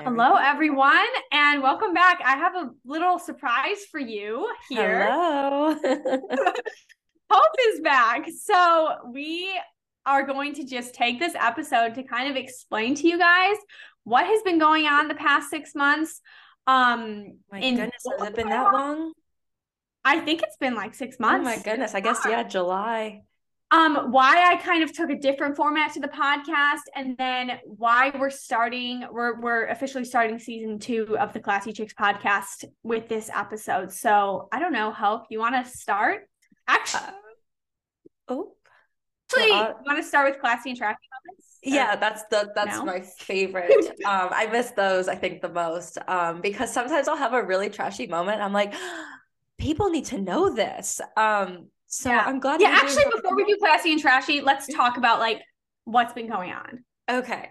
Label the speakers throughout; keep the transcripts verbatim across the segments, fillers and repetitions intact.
Speaker 1: There we
Speaker 2: Hello,
Speaker 1: go.
Speaker 2: everyone, and welcome back. I have a little surprise for you here.
Speaker 1: Hello.
Speaker 2: Hope is back. So, we are going to just take this episode to kind of explain to you guys what has been going on the past six months. Um,
Speaker 1: My
Speaker 2: in
Speaker 1: goodness, has it been that long?
Speaker 2: I think it's been like six
Speaker 1: Oh my
Speaker 2: months.
Speaker 1: goodness. I guess, yeah, July.
Speaker 2: Um, why I kind of took a different format to the podcast, and then why we're starting, we're we're officially starting season two of the Classy Chicks podcast with this episode. So I don't know, Hope, you want to start? Actually,
Speaker 1: Uh, oh, well,
Speaker 2: you
Speaker 1: uh,
Speaker 2: want to start with classy and trashy moments,
Speaker 1: yeah,
Speaker 2: or
Speaker 1: that's the that's
Speaker 2: no?
Speaker 1: my favorite. Um, I miss those, I think, the most. Um, because sometimes I'll have a really trashy moment. I'm like, people need to know this. Um, so
Speaker 2: Yeah,
Speaker 1: I'm glad that
Speaker 2: yeah.
Speaker 1: you're doing
Speaker 2: Actually,
Speaker 1: something.
Speaker 2: before we do classy and trashy, let's talk about like what's been going on.
Speaker 1: Okay.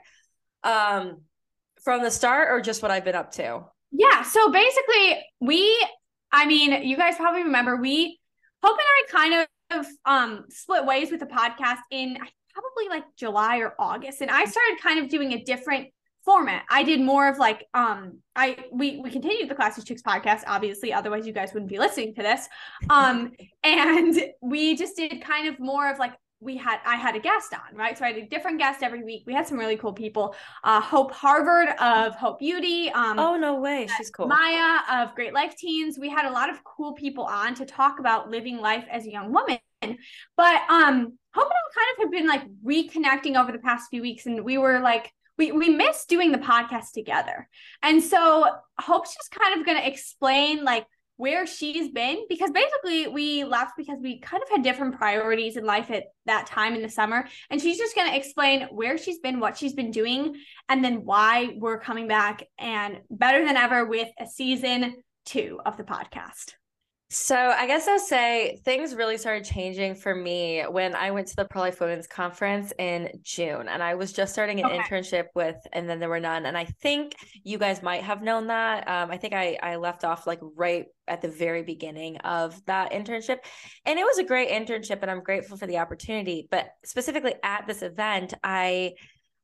Speaker 1: Um, from the start or just what I've been up to?
Speaker 2: Yeah, so basically, we, I mean, you guys probably remember we, Hope and I kind of um split ways with the podcast in probably like July or August, and I started kind of doing a different format. I did more of like um I we we continued the Classy Chicks podcast, obviously, otherwise you guys wouldn't be listening to this. Um, and we just did kind of more of like we had I had a guest on, right? So I had a different guest every week. We had some really cool people. Uh, Hope Harvard of Hope Beauty, um,
Speaker 1: Oh, no way. She's cool.
Speaker 2: Maya of Great Life Teens. We had a lot of cool people on to talk about living life as a young woman. But um, Hope and I kind of have been like reconnecting over the past few weeks, and we were like, we we missed doing the podcast together. And so Hope's just kind of going to explain like where she's been, because basically we left because we kind of had different priorities in life at that time in the summer, and she's just going to explain where she's been, what she's been doing, and then why we're coming back and better than ever with a season two of the podcast.
Speaker 1: So I guess I'll say things really started changing for me when I went to the Pro Life Women's Conference in June, and I was just starting an
Speaker 2: Okay.
Speaker 1: internship with, and then there were none. And I think you guys might have known that. Um, I think I I left off like right at the very beginning of that internship, and it was a great internship, and I'm grateful for the opportunity. But specifically at this event, I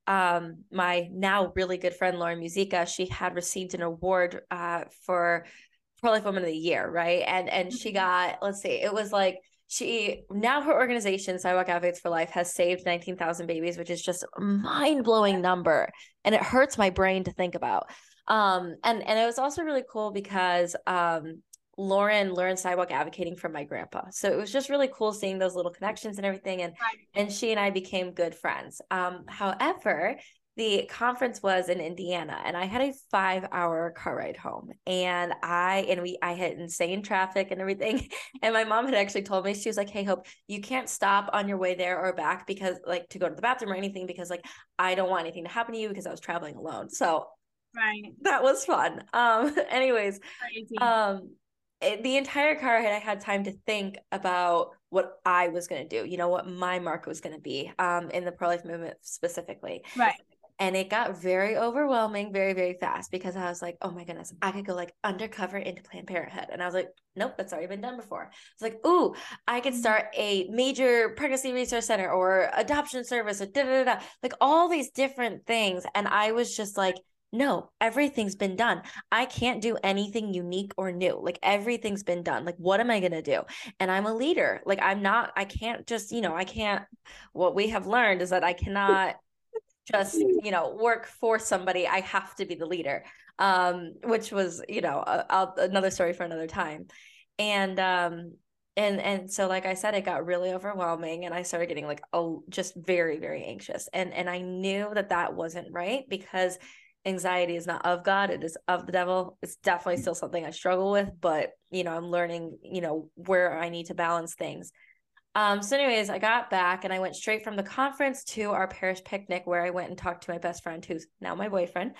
Speaker 1: um my now really good friend Lauren Musica, she had received an award uh for Pro Life Woman of the Year, right? And and she got, let's see, it was like she now her organization, Sidewalk Advocates for Life, has saved nineteen thousand babies, which is just a mind-blowing number. And it hurts my brain to think about. Um, and, and it was also really cool because um Lauren learned sidewalk advocating from my grandpa. So it was just really cool seeing those little connections and everything. And and she and I became good friends. Um, however, the conference was in Indiana, and I had a five hour car ride home, and I and we I had insane traffic and everything. And my mom had actually told me, she was like, hey Hope, you can't stop on your way there or back because like to go to the bathroom or anything, because like I don't want anything to happen to you, because I was traveling alone. So
Speaker 2: Right.
Speaker 1: that was fun. Um anyways,
Speaker 2: Crazy.
Speaker 1: um it, the entire car ride I had time to think about what I was going to do, you know, what my mark was going to be um in the pro-life movement specifically.
Speaker 2: Right.
Speaker 1: And it got very overwhelming very, very fast, because I was like, oh my goodness, I could go like undercover into Planned Parenthood. And I was like, nope, that's already been done before. It's like, ooh, I could start a major pregnancy resource center or adoption service or da da da, like all these different things. And I was just like, no, everything's been done. I can't do anything unique or new. Like everything's been done. Like, what am I going to do? And I'm a leader. Like, I'm not, I can't just, you know, I can't, what we have learned is that I cannot just, you know, work for somebody. I have to be the leader, um, which was, you know, a, a, another story for another time. And, um, and, and so, like I said, it got really overwhelming, and I started getting like, oh, just very, very anxious. And, and I knew that that wasn't right, because anxiety is not of God. It is of the devil. It's definitely still something I struggle with, but, you know, I'm learning, you know, where I need to balance things. Um, so anyways, I got back and I went straight from the conference to our parish picnic, where I went and talked to my best friend, who's now my boyfriend.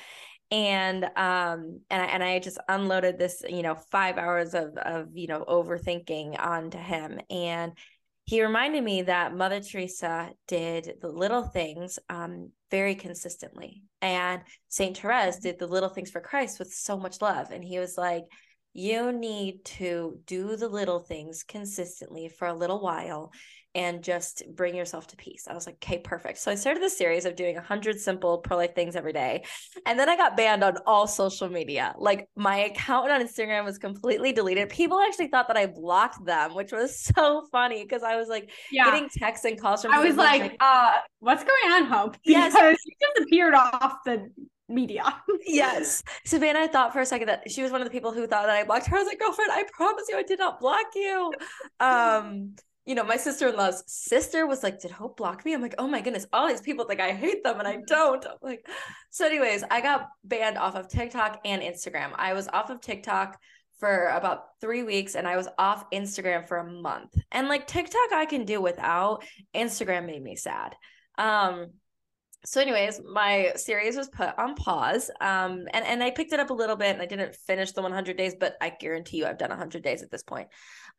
Speaker 1: And um and I and I just unloaded this, you know, five hours of of, you know, overthinking onto him. And he reminded me that Mother Teresa did the little things um very consistently. And Saint Therese did the little things for Christ with so much love. And he was like, you need to do the little things consistently for a little while, and just bring yourself to peace. I was like, okay, perfect. So I started this series of doing a hundred simple pro-life things every day. And then I got banned on all social media. Like my account on Instagram was completely deleted. People actually thought that I blocked them, which was so funny because I was like
Speaker 2: yeah.
Speaker 1: getting texts and calls from
Speaker 2: I was like, like, uh, what's going on, Hope? Because
Speaker 1: yes.
Speaker 2: she disappeared off the media.
Speaker 1: Yes. Savannah thought for a second that she was one of the people who thought that I blocked her. I was like, girlfriend, I promise you I did not block you. Um, you know, my sister-in-law's sister was like, did Hope block me? I'm like, oh my goodness, all these people think I hate them and I don't. I'm like, so anyways, I got banned off of TikTok and Instagram. I was off of TikTok for about three weeks and I was off Instagram for a month. And like TikTok I can do without. Instagram made me sad. Um, So anyways, my series was put on pause, um, and, and I picked it up a little bit and I didn't finish the one hundred days, but I guarantee you I've done one hundred days at this point.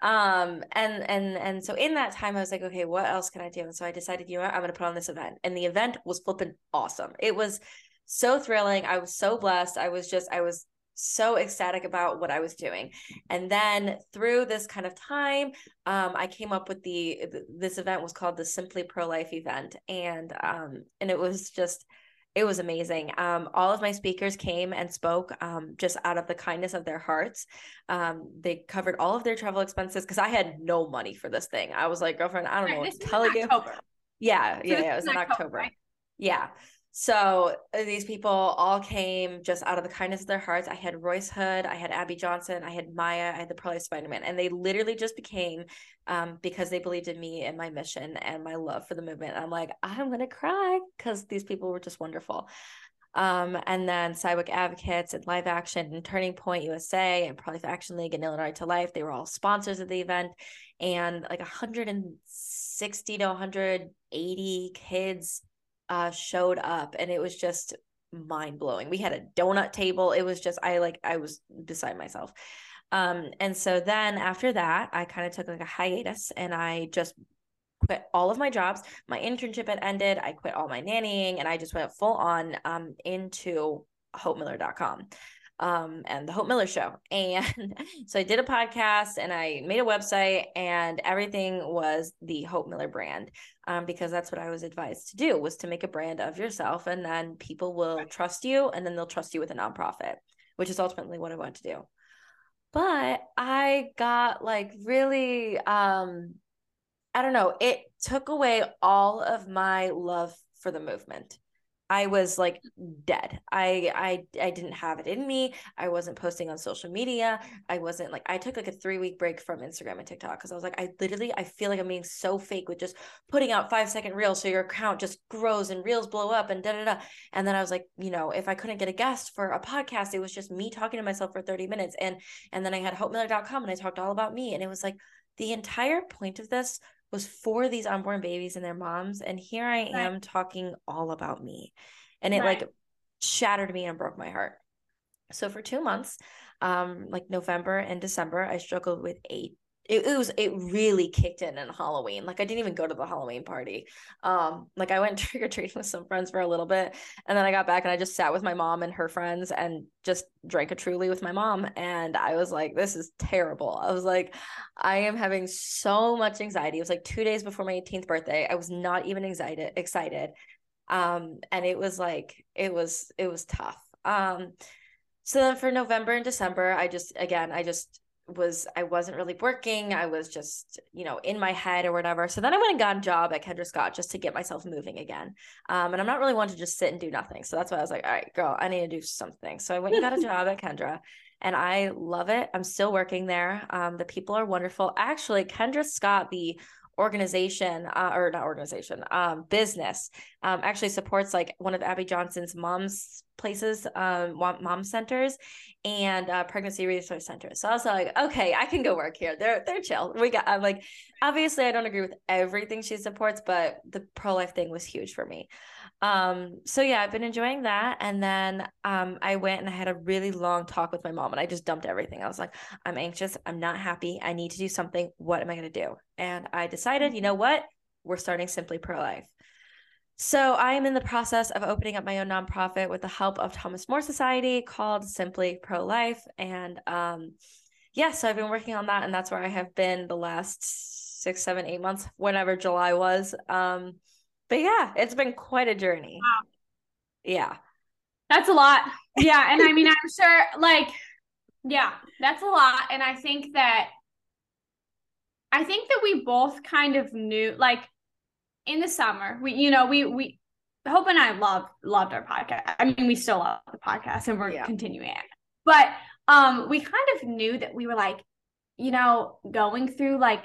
Speaker 1: Um, and, and, and so in that time I was like, okay, what else can I do? And so I decided, you know what, I'm going to put on this event, and the event was flipping awesome. It was so thrilling. I was so blessed. I was just, I was so ecstatic about what I was doing. And then through this kind of time, um, I came up with the, this event was called the Simply Pro-Life event. And, um, and it was just, it was amazing. Um, all of my speakers came and spoke, um, just out of the kindness of their hearts. Um, they covered all of their travel expenses because I had no money for this thing. I was like, girlfriend, I don't know what to tell you. Yeah. Yeah. Yeah. It was in October. Right? Yeah. So these people all came just out of the kindness of their hearts. I had Royce Hood, I had Abby Johnson, I had Maya, I had the Pro-Life Spider-Man, and they literally just became, um, because they believed in me and my mission and my love for the movement. I'm like, I'm going to cry because these people were just wonderful. Um, and then Sidewalk Advocates and Live Action and Turning Point U S A and Pro-Life Action League and Illinois to Life, they were all sponsors of the event. And like one hundred sixty to one hundred eighty kids Uh, showed up, and it was just mind blowing. We had a donut table. It was just, I like, I was beside myself. Um, and so then after that, I kind of took like a hiatus and I just quit all of my jobs. My internship had ended. I quit all my nannying and I just went full on, um, into hope miller dot com. Um, and the Hope Miller Show. And so I did a podcast and I made a website, and everything was the Hope Miller brand, um, because that's what I was advised to do, was to make a brand of yourself, and then people will trust you, and then they'll trust you with a nonprofit, which is ultimately what I want to do. But I got like really, um, I don't know, it took away all of my love for the movement. I was like dead. I, I, I didn't have it in me. I wasn't posting on social media. I wasn't like, I took like a three week break from Instagram and TikTok because I was like, I literally, I feel like I'm being so fake with just putting out five second reels. So your account just grows and reels blow up and da, da, da. And then I was like, you know, if I couldn't get a guest for a podcast, it was just me talking to myself for thirty minutes. And, and then I had hope miller dot com and I talked all about me. And it was like, the entire point of this was for these unborn babies and their moms. And here I am right. talking all about me. And it right. like shattered me and broke my heart. So for two months, um, like November and December, I struggled with eight. It, it was, it really kicked in in Halloween. Like I didn't even go to the Halloween party. Um, like I went trick or treating with some friends for a little bit. And then I got back and I just sat with my mom and her friends and just drank a Truly with my mom. And I was like, this is terrible. I was like, I am having so much anxiety. It was like two days before my eighteenth birthday. I was not even excited, excited. Um, and it was like, it was, it was tough. Um, so then for November and December, I just, again, I just was, I wasn't really working. I was just, you know, in my head or whatever. So then I went and got a job at Kendra Scott just to get myself moving again. Um, and I'm not really one to just sit and do nothing. So that's why I was like, all right, girl, I need to do something. So I went and got a job at Kendra, and I love it. I'm still working there. Um, the people are wonderful. Actually, Kendra Scott, the organization, uh, or not organization, um, business, um, actually supports like one of Abby Johnson's mom's places, um, mom centers and uh, pregnancy resource centers. So I was like, okay, I can go work here. They're, they're chill. We got, I'm like, obviously I don't agree with everything she supports, but the pro-life thing was huge for me. Um, so yeah, I've been enjoying that. And then, um, I went and I had a really long talk with my mom, and I just dumped everything. I was like, I'm anxious. I'm not happy. I need to do something. What am I going to do? And I decided, you know what? We're starting Simply Pro-Life. So I am in the process of opening up my own nonprofit with the help of Thomas More Society called Simply Pro-Life. And, um, yeah, so I've been working on that, and that's where I have been the last six, seven, eight months, whenever July was. Um, but yeah, it's been quite a journey.
Speaker 2: Wow.
Speaker 1: Yeah.
Speaker 2: That's a lot. Yeah. And I mean, I'm sure like, yeah, that's a lot. And I think that, I think that we both kind of knew, like in the summer, we, you know, we, we, Hope and I loved, loved our podcast. I mean, we still love the podcast and we're yeah. continuing it. But um, we kind of knew that we were like, you know, going through like,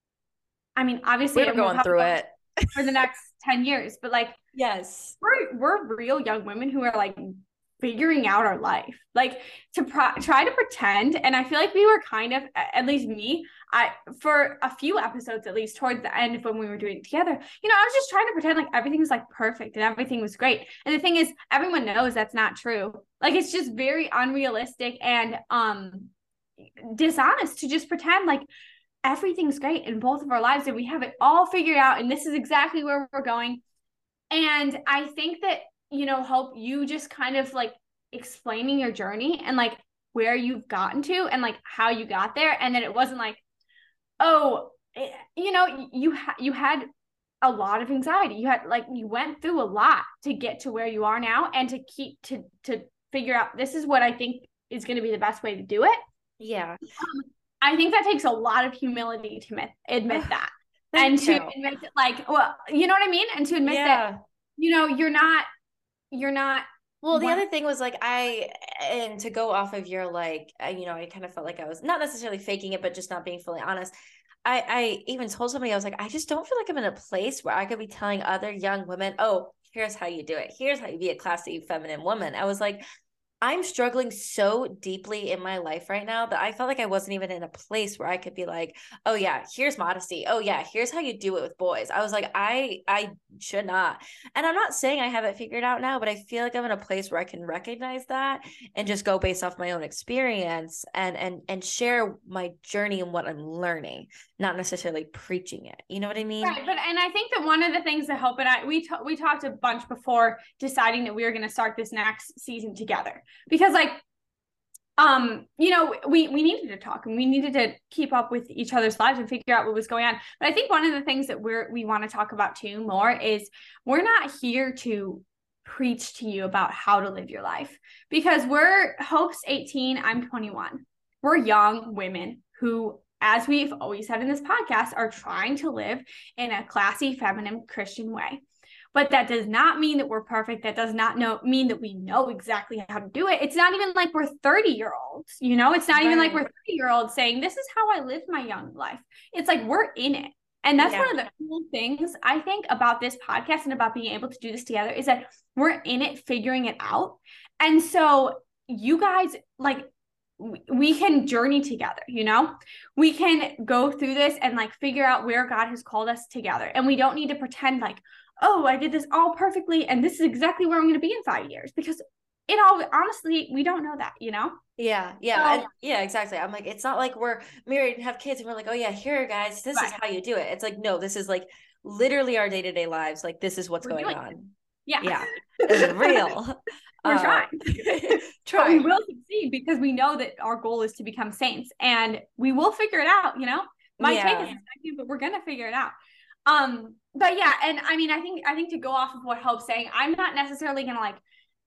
Speaker 2: I mean, obviously
Speaker 1: we we're going through it
Speaker 2: for the next ten years, but like,
Speaker 1: yes,
Speaker 2: we're, we're real young women who are like figuring out our life, like to pro- try to pretend. And I feel like we were kind of, at least me, I, for a few episodes, at least towards the end of when we were doing it together, you know, I was just trying to pretend like everything was like perfect and everything was great. And the thing is, everyone knows that's not true. Like, it's just very unrealistic and um dishonest to just pretend like everything's great in both of our lives and we have it all figured out and this is exactly where we're going. And I think that, you know, Hope, you just kind of like explaining your journey and like where you've gotten to and like how you got there. And then it wasn't like, oh, you know, you ha- you had a lot of anxiety. You had like, you went through a lot to get to where you are now and to keep to, to figure out, this is what I think is going to be the best way to do it.
Speaker 1: Yeah.
Speaker 2: Um, I think that takes a lot of humility to admit, admit that. And to you. admit that, like, well, you know what I mean? And to admit yeah. that, you know, you're not, you're not.
Speaker 1: Well, the other thing was like, I, and to go off of your, like, you know, I kind of felt like I was not necessarily faking it, but just not being fully honest. I, I even told somebody, I was like, I just don't feel like I'm in a place where I could be telling other young women, oh, here's how you do it. Here's how you be a classy feminine woman. I was like, I'm struggling so deeply in my life right now that I felt like I wasn't even in a place where I could be like, oh yeah, here's modesty. Oh yeah, here's how you do it with boys. I was like, I I should not. And I'm not saying I have it figured out now, but I feel like I'm in a place where I can recognize that and just go based off my own experience and and and share my journey and what I'm learning, not necessarily preaching it. You know what I mean?
Speaker 2: Right. But and I think that one of the things that Hope and I we t- we talked a bunch before deciding that we were going to start this next season together. Because like, um, you know, we, we needed to talk and we needed to keep up with each other's lives and figure out what was going on. But I think one of the things that we're, we want to talk about too more is we're not here to preach to you about how to live your life because we're Hope's eighteen, I'm twenty-one. We're young women who, as we've always said in this podcast, are trying to live in a classy, feminine, Christian way. But that does not mean that we're perfect. That does not know, mean that we know exactly how to do it. It's not even like we're thirty-year-olds, you know? It's not right. even like we're thirty-year-olds saying, this is how I live my young life. It's like we're in it. And that's yeah. one of the cool things, I think, about this podcast and about being able to do this together is that we're in it, figuring it out. And so you guys, like, we can journey together, you know? We can go through this and, like, figure out where God has called us together. And we don't need to pretend like, oh, I did this all perfectly and this is exactly where I'm going to be in five years because in all honestly, we don't know that, you know?
Speaker 1: Yeah. Yeah. So, and, yeah, exactly. I'm like, it's not like we're married and have kids and we're like, oh yeah, here guys, this right. is how you do it. It's like, no, this is like literally our day-to-day lives. Like this is what's we're going on. It.
Speaker 2: Yeah.
Speaker 1: Yeah. It's real.
Speaker 2: We're uh, trying.
Speaker 1: trying.
Speaker 2: But we will succeed because we know that our goal is to become saints and we will figure it out, you know? Might yeah. take us a second, but we're going to figure it out. Um, but yeah, and I mean, I think, I think to go off of what Hope's saying, I'm not necessarily going to like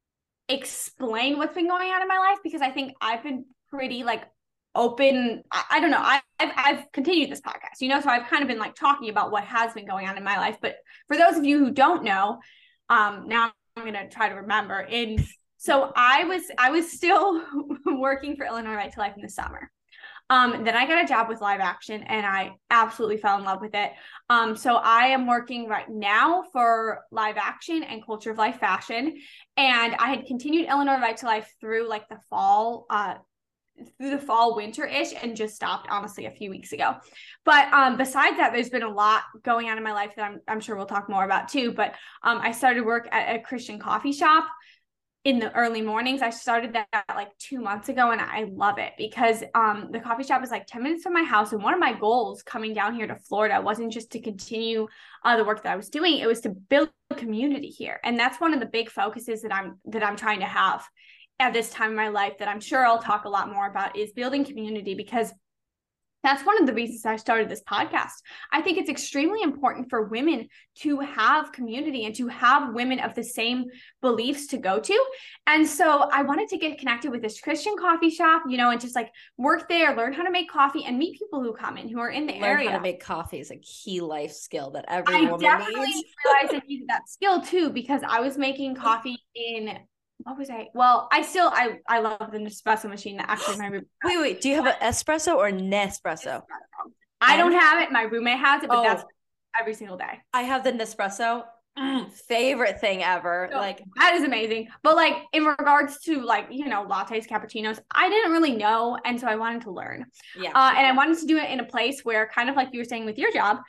Speaker 2: explain what's been going on in my life because I think I've been pretty like open. I, I don't know. I, I've, I've continued this podcast, you know, so I've kind of been like talking about what has been going on in my life. But for those of you who don't know, um, now I'm going to try to remember in, so I was, I was still working for Illinois Right to Life in the summer. Um, then I got a job with Live Action and I absolutely fell in love with it. Um, so I am working right now for Live Action and Culture of Life Fashion. And I had continued Illinois Right to Life through like the fall, uh, through the fall winter-ish and just stopped honestly a few weeks ago. But um, besides that, there's been a lot going on in my life that I'm, I'm sure we'll talk more about too. But um, I started work at a Christian coffee shop in the early mornings. I started that like two months ago and I love it because um, the coffee shop is like ten minutes from my house. And one of my goals coming down here to Florida wasn't just to continue uh, the work that I was doing. It was to build a community here. And that's one of the big focuses that I'm, that I'm trying to have at this time in my life that I'm sure I'll talk a lot more about is building community because That's one of the reasons I started this podcast. I think it's extremely important for women to have community and to have women of the same beliefs to go to. And so I wanted to get connected with this Christian coffee shop, you know, and just like work there, learn how to make coffee and meet people who come in who are in the
Speaker 1: learn
Speaker 2: area.
Speaker 1: Learn how to make coffee is a key life skill that every
Speaker 2: I
Speaker 1: woman
Speaker 2: definitely
Speaker 1: needs.
Speaker 2: realized I needed that skill too, because I was making coffee in what was I? Well, I still I I love the Nespresso machine that actually my roommate.
Speaker 1: Wait, wait. Do you have an espresso or Nespresso?
Speaker 2: I don't have it. My roommate has it, but
Speaker 1: oh.
Speaker 2: that's every single day.
Speaker 1: I have the Nespresso. Mm, favorite thing ever.
Speaker 2: So,
Speaker 1: like
Speaker 2: that is amazing. But like in regards to like, you know, lattes, cappuccinos, I didn't really know. And so I wanted to learn.
Speaker 1: Yeah.
Speaker 2: Uh, and I wanted to do it in a place where, kind of like you were saying with your job,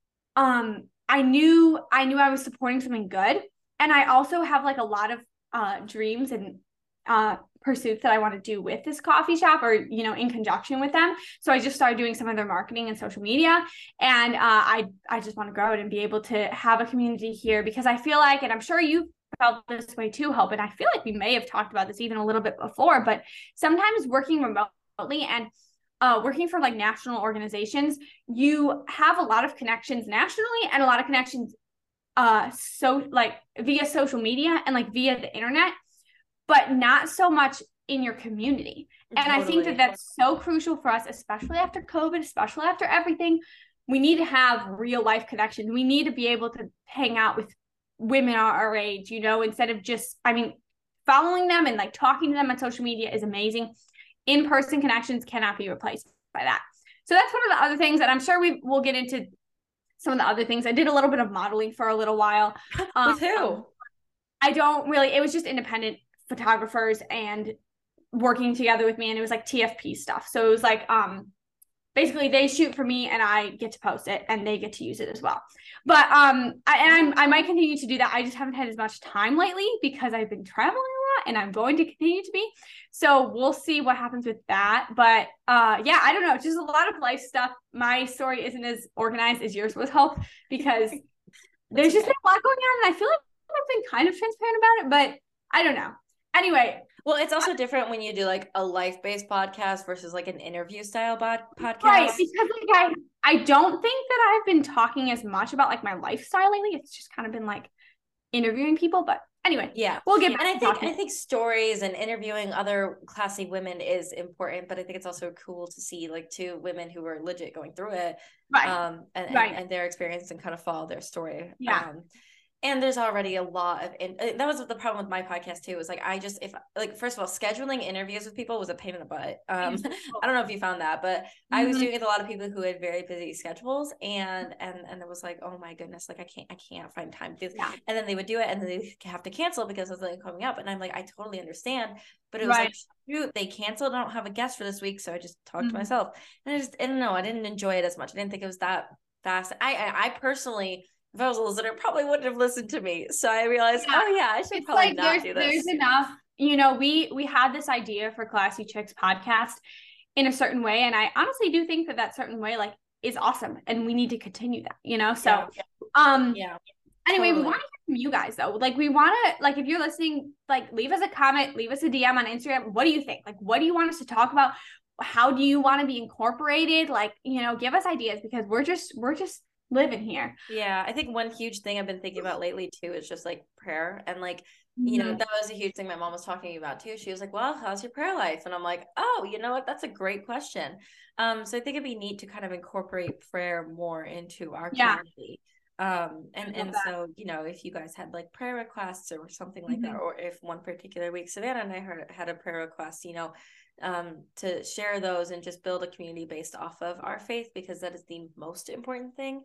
Speaker 2: um, I knew I knew I was supporting something good. And I also have like a lot of uh dreams and uh pursuits that I want to do with this coffee shop, or, you know, in conjunction with them. So I just started doing some of their marketing and social media. And uh, I, I just want to grow it and be able to have a community here, because I feel like, and I'm sure you felt this way too, Hope, and I feel like we may have talked about this even a little bit before, but sometimes working remotely and uh, working for like national organizations, you have a lot of connections nationally and a lot of connections uh, so like via social media and like via the internet, but not so much in your community. And totally. I think that that's so crucial for us, especially after COVID, especially after everything. We need to have real life connections. We need to be able to hang out with women our age, you know, instead of just, I mean, following them and like talking to them on social media is amazing. In-person connections cannot be replaced by that. So that's one of the other things that I'm sure we will get into some of the other things. I did a little bit of modeling for a little while. Um,
Speaker 1: with who?
Speaker 2: I don't really, it was just independent photographers and working together with me, and it was like T F P stuff. So it was like um basically they shoot for me and I get to post it and they get to use it as well. But um I, and I'm, I might continue to do that. I just haven't had as much time lately because I've been traveling a lot, and I'm going to continue to be. So we'll see what happens with that. But uh yeah, I don't know, just a lot of life stuff. My story isn't as organized as yours was, Hope, because there's just been a lot going on, and I feel like I've been kind of transparent about it, but I don't know. Anyway.
Speaker 1: Well, it's also different when you do like a life-based podcast versus like an interview style bod- podcast.
Speaker 2: Right, because like I, I don't think that I've been talking as much about like my lifestyle lately. It's just kind of been like interviewing people, but anyway,
Speaker 1: yeah,
Speaker 2: we'll get
Speaker 1: and
Speaker 2: back
Speaker 1: I
Speaker 2: to
Speaker 1: think
Speaker 2: talking.
Speaker 1: I think stories and interviewing other classy women is important, but I think it's also cool to see like two women who are legit going through it,
Speaker 2: right,
Speaker 1: um, and,
Speaker 2: right.
Speaker 1: and, and their experience, and kind of follow their story.
Speaker 2: Yeah.
Speaker 1: Um, And there's already a lot of, and that was the problem with my podcast too. Was like, I just, if like, first of all, scheduling interviews with people was a pain in the butt. Um, I don't know if you found that, but mm-hmm. I was doing it with a lot of people who had very busy schedules, and, and, and it was like, oh my goodness, like I can't, I can't find time to do this. Yeah. And then they would do it and then they have to cancel because of something coming up. And I'm like, I totally understand, but it was right. like, shoot, they canceled. I don't have a guest for this week. So I just talked mm-hmm. to myself, and I just, I don't know. I didn't enjoy it as much. I didn't think it was that fast. I, I, I personally, if I was a listener, probably wouldn't have listened to me. So I realized, yeah. oh yeah, I should
Speaker 2: it's
Speaker 1: probably
Speaker 2: like
Speaker 1: not do this.
Speaker 2: There's enough, you know, we, we had this idea for Classy Chicks podcast in a certain way. And I honestly do think that that certain way, like, is awesome. And we need to continue that, you know? So, yeah. um, yeah. Anyway, totally. We want to hear from you guys though. Like, we want to, like, if you're listening, like, leave us a comment, leave us a D M on Instagram. What do you think? Like, what do you want us to talk about? How do you want to be incorporated? Like, you know, give us ideas, because we're just, we're just, living here.
Speaker 1: Yeah, I think one huge thing I've been thinking about lately too is just like prayer, and like mm-hmm. you know, that was a huge thing my mom was talking about too. She was like, well, how's your prayer life? And I'm like, oh, you know what, that's a great question. Um so I think it'd be neat to kind of incorporate prayer more into our yeah. community. Um and and that. So, you know, if you guys had like prayer requests or something like mm-hmm. that, or if one particular week Savannah and I heard, had a prayer request, you know, um to share those and just build a community based off of our faith, because that is the most important thing.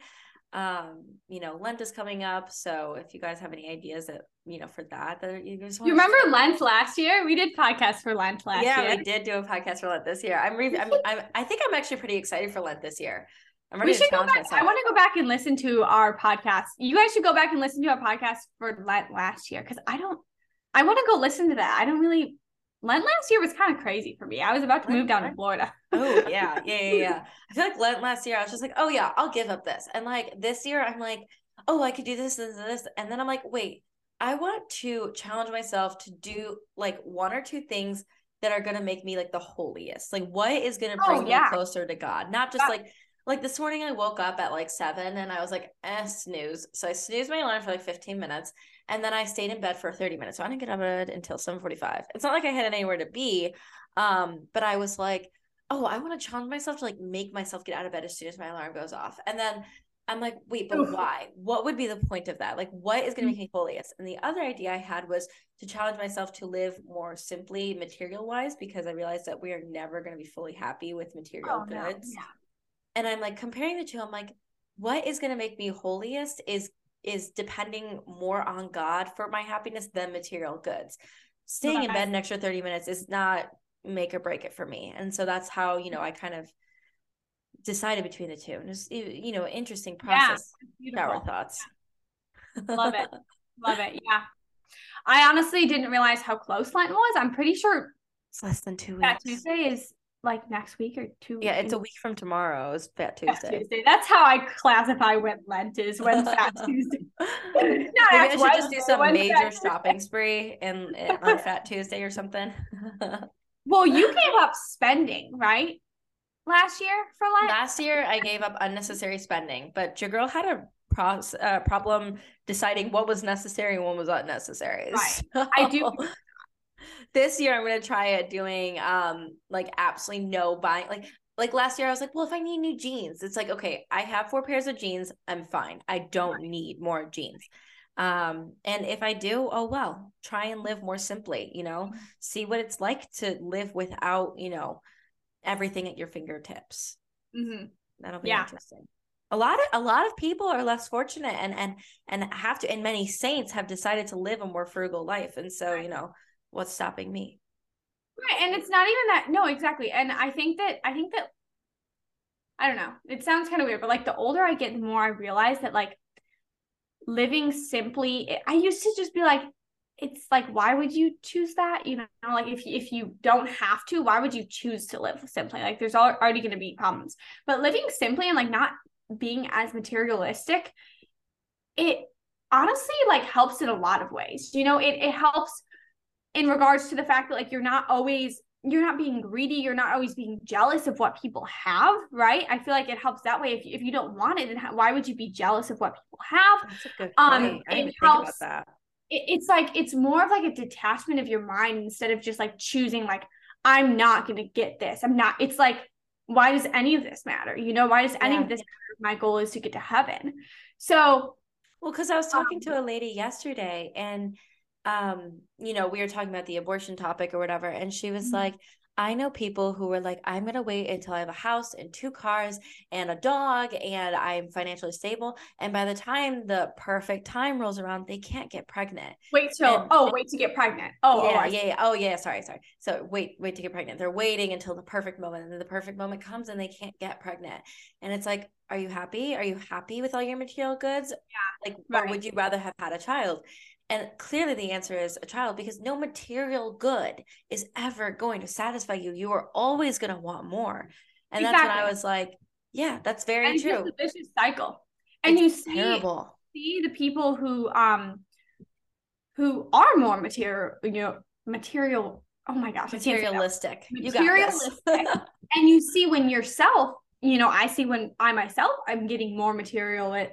Speaker 1: Um you know, Lent is coming up, so if you guys have any ideas that, you know, for that that you guys want
Speaker 2: you remember share. Lent last year, we did podcasts for Lent last
Speaker 1: yeah,
Speaker 2: year.
Speaker 1: Yeah, we did do a podcast for Lent this year. I'm, re- I'm, I'm I think I'm actually pretty excited for Lent this year. I'm ready
Speaker 2: we should
Speaker 1: to challenge
Speaker 2: go back.
Speaker 1: myself.
Speaker 2: I want to go back and listen to our podcast. You guys should go back and listen to our podcast for Lent last year, because I don't I want to go listen to that. I don't really Lent last year was kind of crazy for me. I was about to move down to Florida.
Speaker 1: oh yeah, yeah, yeah, yeah. I feel like Lent last year, I was just like, oh yeah, I'll give up this. And like this year, I'm like, oh, I could do this, this, and this. And then I'm like, wait, I want to challenge myself to do like one or two things that are going to make me like the holiest? Like what is going to bring
Speaker 2: oh, yeah.
Speaker 1: me closer to God? Not just
Speaker 2: Yeah.
Speaker 1: like, like this morning I woke up at like seven and I was like, eh, snooze. So I snoozed my alarm for like fifteen minutes and then I stayed in bed for thirty minutes. So I didn't get out of bed until seven forty-five. It's not like I had anywhere to be. Um, but I was like, oh, I want to challenge myself to like make myself get out of bed as soon as my alarm goes off. And then I'm like, wait, but Oof. why? What would be the point of that? Like, what is going to make me holiest? And the other idea I had was to challenge myself to live more simply material wise, because I realized that we are never going to be fully happy with material oh, goods. No. Yeah. And I'm like comparing the two. I'm like, what is going to make me holiest is, is depending more on God for my happiness than material goods. Staying well, in bed an extra thirty minutes is not make or break it for me. And so that's how, you know, I kind of decided between the two. And it's, you know, interesting process.
Speaker 2: Yeah,
Speaker 1: shower thoughts.
Speaker 2: Yeah. Love it. Love it. Yeah. I honestly didn't realize how close Lent was. I'm pretty sure
Speaker 1: it's less than two weeks.
Speaker 2: That Tuesday is like next week or two
Speaker 1: Yeah,
Speaker 2: weeks.
Speaker 1: It's a week from tomorrow. It's Fat Tuesday.
Speaker 2: Fat Tuesday. That's how I classify when Lent is, when Fat Tuesday.
Speaker 1: Maybe I should just do some major shopping spree and on Fat Tuesday or something.
Speaker 2: Well, you gave up spending, right? Last year for Lent?
Speaker 1: Last year, I gave up unnecessary spending, but your girl had a pro- uh, problem deciding what was necessary and what was unnecessary.
Speaker 2: Right.
Speaker 1: So,
Speaker 2: I do.
Speaker 1: This year, I'm going to try it doing um like absolutely no buying. Like, like last year, I was like, well, if I need new jeans, it's like, okay, I have four pairs of jeans. I'm fine. I don't right. need more jeans. Um, and if I do, oh, well, try and live more simply, you know, see what it's like to live without, you know, everything at your fingertips.
Speaker 2: Mm-hmm.
Speaker 1: That'll be
Speaker 2: yeah.
Speaker 1: interesting. A lot of, a lot of people are less fortunate and, and, and have to, and many saints have decided to live a more frugal life. And so, right. you know, what's stopping me?
Speaker 2: Right. And it's not even that. No, exactly. And I think that, I think that, I don't know, it sounds kind of weird, but like the older I get, the more I realize that like living simply, I used to just be like, it's like, why would you choose that? You know, like if, if you don't have to, why would you choose to live simply? Like there's already going to be problems, but living simply and like not being as materialistic, it honestly like helps in a lot of ways. You know, it, it helps in regards to the fact that like, you're not always, you're not being greedy. You're not always being jealous of what people have. Right. I feel like it helps that way. If you, if you don't want it, then why would you be jealous of what people have?
Speaker 1: That's a good point.
Speaker 2: Um,
Speaker 1: I didn't
Speaker 2: it
Speaker 1: think
Speaker 2: helps,
Speaker 1: about that.
Speaker 2: It's like, it's more of like a detachment of your mind instead of just like choosing like, I'm not going to get this. I'm not, it's like, why does any of this matter? You know, why does any yeah. of this matter? My goal is to get to heaven. So,
Speaker 1: well, cause I was talking um, to a lady yesterday and, um, you know, we were talking about the abortion topic or whatever. And she was mm-hmm. like, I know people who were like, I'm going to wait until I have a house and two cars and a dog and I'm financially stable. And by the time the perfect time rolls around, they can't get pregnant.
Speaker 2: Wait till, and, oh, wait to get pregnant. Oh,
Speaker 1: yeah,
Speaker 2: oh,
Speaker 1: yeah, yeah. Oh, yeah. Sorry, sorry. So wait, wait to get pregnant. They're waiting until the perfect moment. And then the perfect moment comes and they can't get pregnant. And it's like, are you happy? Are you happy with all your material goods?
Speaker 2: Yeah.
Speaker 1: Like,
Speaker 2: right.
Speaker 1: or would you rather have had a child? And clearly the answer is a child, because no material good is ever going to satisfy you. You are always going to want more. And exactly. that's when I was like, yeah, that's very
Speaker 2: and
Speaker 1: true.
Speaker 2: It's a vicious cycle. And
Speaker 1: it's
Speaker 2: you see,
Speaker 1: terrible.
Speaker 2: see the people who, um, who are more material, you know, material. Oh my gosh.
Speaker 1: Materialistic.
Speaker 2: Materialistic. And you see when yourself, you know, I see when I myself, I'm getting more materialistic.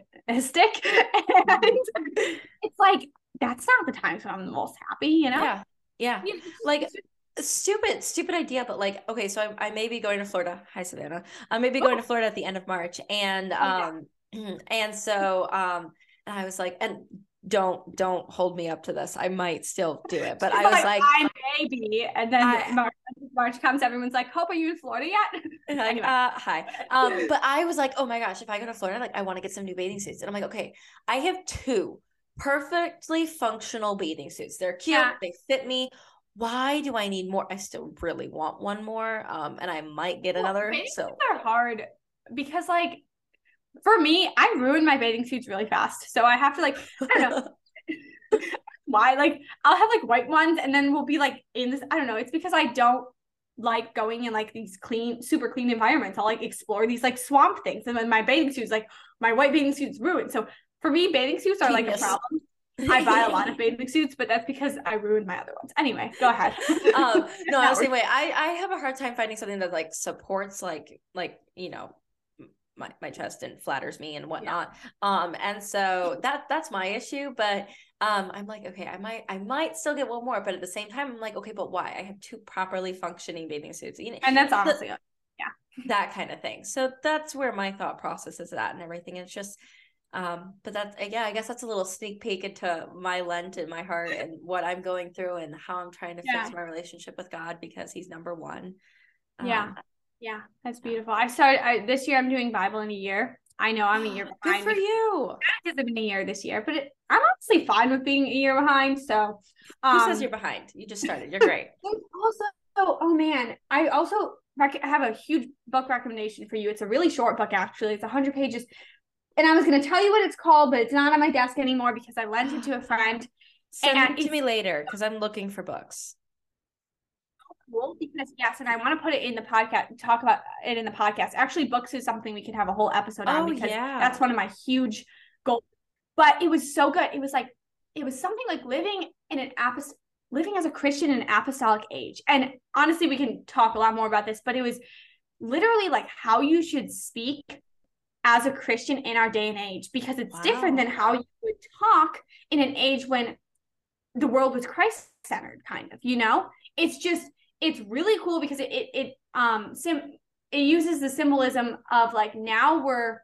Speaker 2: And it's like, that's not the times when I'm the most happy, you know?
Speaker 1: Yeah. Yeah. Like stupid, stupid idea. But like, okay, so I, I may be going to Florida. Hi, Savannah. I may be going to Florida at the end of March. And, um, and so, um, and I was like, and don't, don't hold me up to this. I might still do it, but I was like,
Speaker 2: I may be. And then I, March, March comes, everyone's like, Hope, are you in Florida yet?
Speaker 1: And like, anyway. uh, hi. Um, but I was like, oh my gosh, if I go to Florida, like I want to get some new bathing suits. And I'm like, okay, I have two perfectly functional bathing suits. They're cute. Yeah. They fit me. Why do I need more? I still really want one more. Um, and I might get well, another.
Speaker 2: Bathing
Speaker 1: so
Speaker 2: suits are hard because like for me, I ruin my bathing suits really fast. So I have to like, I don't know why, like I'll have like white ones and then we'll be like in this, I don't know. It's because I don't like going in like these clean, super clean environments. I'll like explore these like swamp things. And then my bathing suits, like my white bathing suits ruined. So for me, bathing suits are Genius. like a problem. I buy a lot of bathing suits, but that's because I ruined my other ones. Anyway, go ahead.
Speaker 1: um, no, I'm the same way. I, I have a hard time finding something that like supports like, like, you know, my, my chest and flatters me and whatnot. Yeah. Um, and so that, that's my issue, but, um, I'm like, okay, I might, I might still get one more, but at the same time, I'm like, okay, but why? I have two properly functioning bathing suits. You know,
Speaker 2: and that's honestly,
Speaker 1: the, yeah, that kind of thing. So that's where my thought process is at and everything. It's just, um, but that's, yeah, I guess that's a little sneak peek into my Lent and my heart and what I'm going through and how I'm trying to yeah. fix my relationship with God because he's number one.
Speaker 2: Yeah. Um, yeah. That's beautiful. I started I, this year. I'm doing Bible in a year. I know I'm a year behind.
Speaker 1: Good for you.
Speaker 2: Because I've been a year this year, but it, I'm honestly fine with being a year behind. So,
Speaker 1: um, who says you're behind? You just started. You're great.
Speaker 2: Also, oh, oh man, I also rec- have a huge book recommendation for you. It's a really short book, actually. It's one hundred pages. And I was going to tell you what it's called, but it's not on my desk anymore because I lent it to a friend.
Speaker 1: Send and it to me later because I'm looking for books.
Speaker 2: Cool, because yes, and I want to put it in the podcast, talk about it in the podcast. Actually, books is something we could have a whole episode on oh, because yeah. that's one of my huge goals. But it was so good. It was like, it was something like living in an apost- living as a Christian in an apostolic age. And honestly, we can talk a lot more about this, but it was literally like how you should speak as a Christian in our day and age, because it's wow. different than how you would talk in an age when the world was Christ-centered, kind of, you know? It's just, it's really cool because it, it, it, um, sim- it uses the symbolism of like, now we're,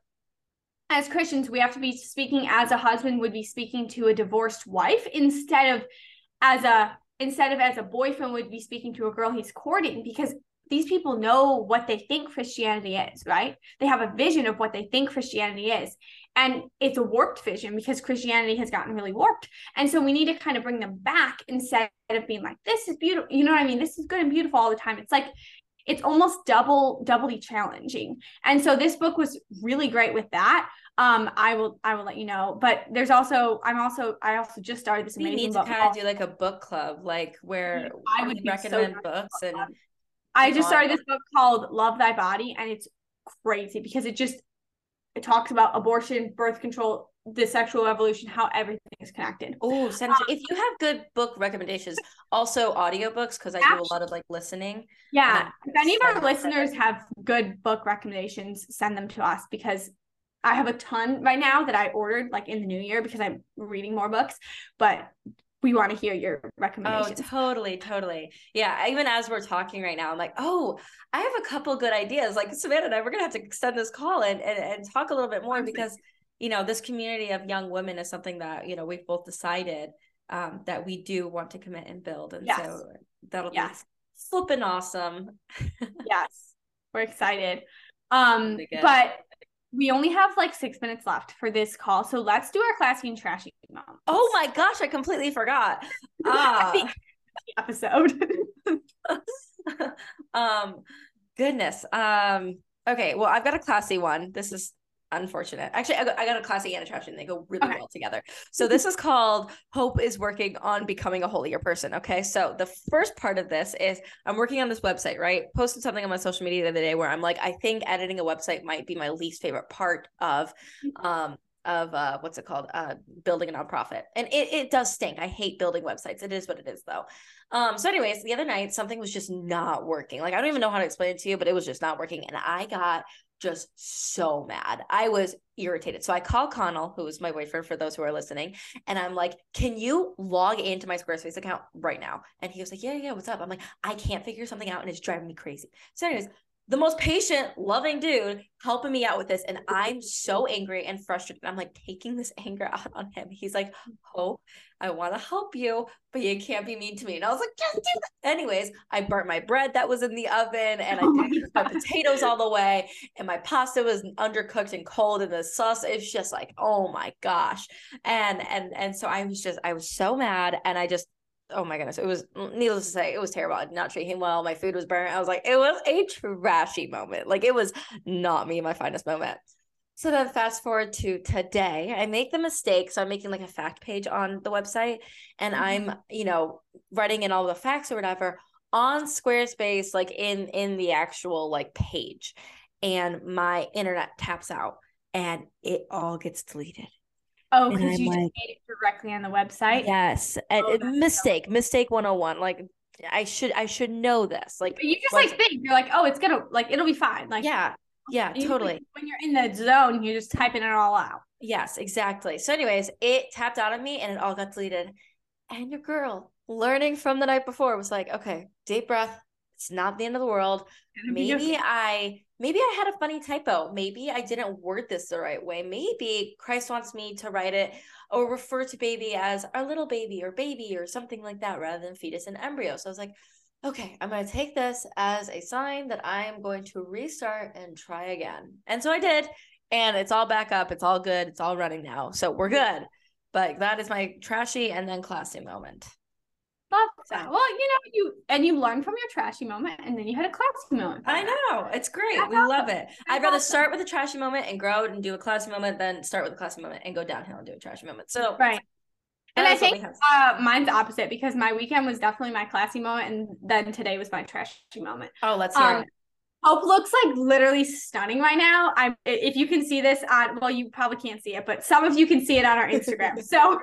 Speaker 2: as Christians, we have to be speaking as a husband would be speaking to a divorced wife instead of as a, instead of as a boyfriend would be speaking to a girl he's courting, because these people know what they think Christianity is, right? They have a vision of what they think Christianity is. And it's a warped vision because Christianity has gotten really warped. And so we need to kind of bring them back instead of being like, this is beautiful. You know what I mean? This is good and beautiful all the time. It's like, it's almost double, doubly challenging. And so this book was really great with that. Um, I will, I will let you know, but there's also, I'm also, I also just started this amazing book.
Speaker 1: We need to kind of do like a book club, like where
Speaker 2: I would
Speaker 1: recommend so books and
Speaker 2: I just started this book called Love Thy Body, and it's crazy because it just, it talks about abortion, birth control, the sexual evolution, how everything is connected.
Speaker 1: Oh, um, if you have good book recommendations, also audiobooks, because I actually, do a lot of like listening.
Speaker 2: Yeah. Um, if any of our listeners have good book recommendations, send them to us, because I have a ton right now that I ordered like in the new year because I'm reading more books, but we want to hear your recommendations.
Speaker 1: Oh, totally, totally. Yeah, even as we're talking right now, I'm like, oh, I have a couple good ideas. Like Savannah and I, we're going to have to extend this call and, and, and talk a little bit more because, you know, this community of young women is something that, you know, we've both decided um, that we do want to commit and build. And yes. so that'll yes. be flipping awesome.
Speaker 2: Yes, we're excited. Um, but we only have like six minutes left for this call. So let's do our classy and trashy moments.
Speaker 1: Oh my gosh, I completely forgot. Ah.
Speaker 2: Episode.
Speaker 1: um, goodness. Um, okay, well, I've got a classy one. This is unfortunate. Actually, I got, I got a classy and a trashy and they go really okay. well together. So this is called Hope is Working on Becoming a Holier Person. Okay. So the first part of this is I'm working on this website, right? Posted something on my social media the other day where I'm like, I think editing a website might be my least favorite part of, um, of, uh, what's it called? Uh, building a nonprofit. And it, it does stink. I hate building websites. It is what it is though. Um, so anyways, the other night, something was just not working. Like, I don't even know how to explain it to you, but it was just not working. And I got just so mad. I was irritated. So I called Connell, who was my boyfriend for those who are listening. And I'm like, can you log into my Squarespace account right now? And he was like, yeah, yeah, what's up? I'm like, I can't figure something out and it's driving me crazy. So anyways, the most patient, loving dude helping me out with this. And I'm so angry and frustrated. I'm like taking this anger out on him. He's like, Hope, I want to help you, but you can't be mean to me. And I was like, just do that. Anyways, I burnt my bread that was in the oven and I didn't cook my potatoes all the way. And my pasta was undercooked and cold and the sauce, it's just like, oh my gosh. And, and, and so I was just, I was so mad. And I just, oh my goodness, it was, needless to say, it was terrible. I did not treat him well. My food was burnt. I was like, it was a trashy moment. Like, it was not me, my finest moment. So then fast forward to today, I make the mistake. So I'm making like a fact page on the website and mm-hmm. I'm, you know, writing in all the facts or whatever on Squarespace, like in, in the actual like page, and my internet taps out and it all gets deleted.
Speaker 2: Oh,
Speaker 1: And
Speaker 2: because
Speaker 1: I'm
Speaker 2: you just
Speaker 1: like,
Speaker 2: made it directly on the website.
Speaker 1: yes, and,
Speaker 2: Oh,
Speaker 1: and mistake, mistake one oh one. Like I should, I should know this. Like,
Speaker 2: but you just
Speaker 1: once,
Speaker 2: like think you're like, oh, it's gonna like it'll be fine. Like,
Speaker 1: yeah, yeah,
Speaker 2: you, like,
Speaker 1: totally.
Speaker 2: when you're in the zone, you're just typing it all out.
Speaker 1: Yes, exactly. So, anyways, it tapped out on me and it all got deleted. And your girl, learning from the night before, was like, okay, deep breath. It's not the end of the world. Maybe okay. I maybe I had a funny typo. Maybe I didn't word this the right way. Maybe Christ wants me to write it or refer to baby as our little baby or baby or something like that rather than fetus and embryo. So I was like, okay, I'm going to take this as a sign that I am going to restart and try again. And so I did. And it's all back up. It's all good. It's all running now. So we're good. But that is my trashy and then classy moment.
Speaker 2: Love that. Well, you know, you and you learned from your trashy moment, and then you had a classy moment.
Speaker 1: I know. It's great. That's we awesome. love it. That's I'd rather awesome. start with a trashy moment and grow and do a classy moment than start with a classy moment and go downhill and do a trashy moment. So
Speaker 2: right. And I think uh, mine's opposite because my weekend was definitely my classy moment, and then today was my trashy moment.
Speaker 1: Oh, let's hear um, it.
Speaker 2: Hope looks like literally stunning right now. I if you can see this on, well, you probably can't see it, but some of you can see it on our Instagram. So,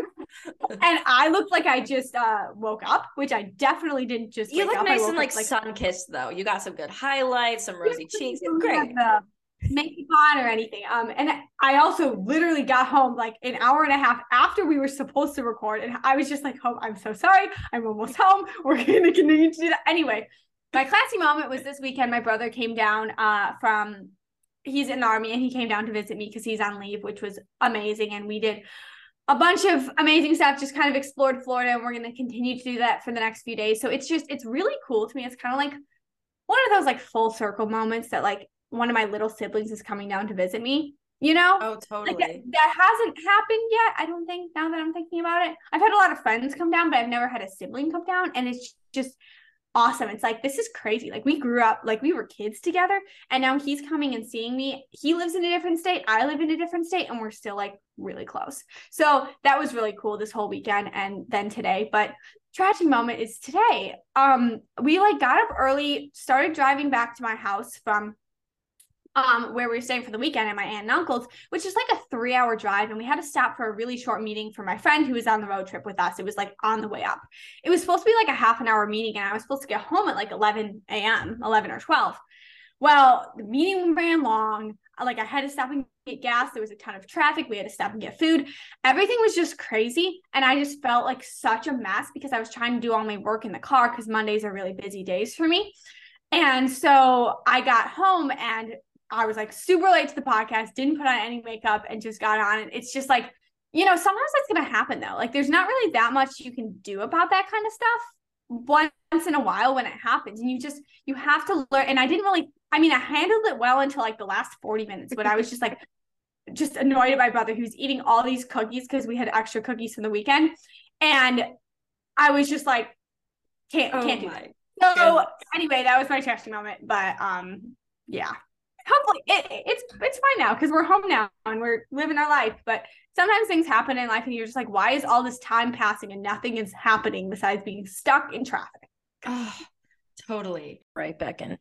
Speaker 2: and I looked like I just uh, woke up, which I definitely didn't just.
Speaker 1: You
Speaker 2: wake
Speaker 1: look
Speaker 2: up.
Speaker 1: nice and like,
Speaker 2: like
Speaker 1: sun kissed though. You got some good highlights, some rosy cheeks. It's great.
Speaker 2: The makeup on or anything. Um, and I also literally got home like an hour and a half after we were supposed to record, and I was just like, "Hope, I'm so sorry. I'm almost home. We're gonna continue to do that anyway." My classy moment was this weekend. My brother came down uh, from, he's in the army, and he came down to visit me because he's on leave, which was amazing. And we did a bunch of amazing stuff, just kind of explored Florida, and we're going to continue to do that for the next few days. So it's just, it's really cool to me. It's kind of like one of those like full circle moments that like one of my little siblings is coming down to visit me, you know?
Speaker 1: Oh, totally.
Speaker 2: Like that, that hasn't happened yet, I don't think, now that I'm thinking about it. I've had a lot of friends come down, but I've never had a sibling come down. And it's just awesome. It's like, this is crazy. Like we grew up, like we were kids together, and now he's coming and seeing me. He lives in a different state. I live in a different state, and we're still like really close. So that was really cool this whole weekend. And then today, but tragic moment is today. Um, we like got up early, started driving back to my house from um where we were staying for the weekend at my aunt and uncle's, which is like a three hour drive, and we had to stop for a really short meeting for my friend who was on the road trip with us. It was like on the way up. It was supposed to be like a half an hour meeting, and I was supposed to get home at like eleven a.m. eleven or twelve. Well, the meeting ran long. Like I had to stop and get gas. There was a ton of traffic. We had to stop and get food. Everything was just crazy, and I just felt like such a mess because I was trying to do all my work in the car because Mondays are really busy days for me. And so I got home, and I was like super late to the podcast, didn't put on any makeup, and just got on. And it's just like, you know, sometimes that's going to happen though. Like there's not really that much you can do about that kind of stuff once in a while when it happens. And you just, you have to learn. And I didn't really, I mean, I handled it well until like the last forty minutes, but I was just like, just annoyed at my brother who's eating all these cookies because we had extra cookies from the weekend. And I was just like, can't,
Speaker 1: oh
Speaker 2: can't do that. So goodness. Anyway, that was my trashy moment. But um, yeah. Hopefully it, it's it's fine now because we're home now and we're living our life. But sometimes things happen in life and you're just like, why is all this time passing and nothing is happening besides being stuck in traffic?
Speaker 1: Oh, totally. Right, Beckon.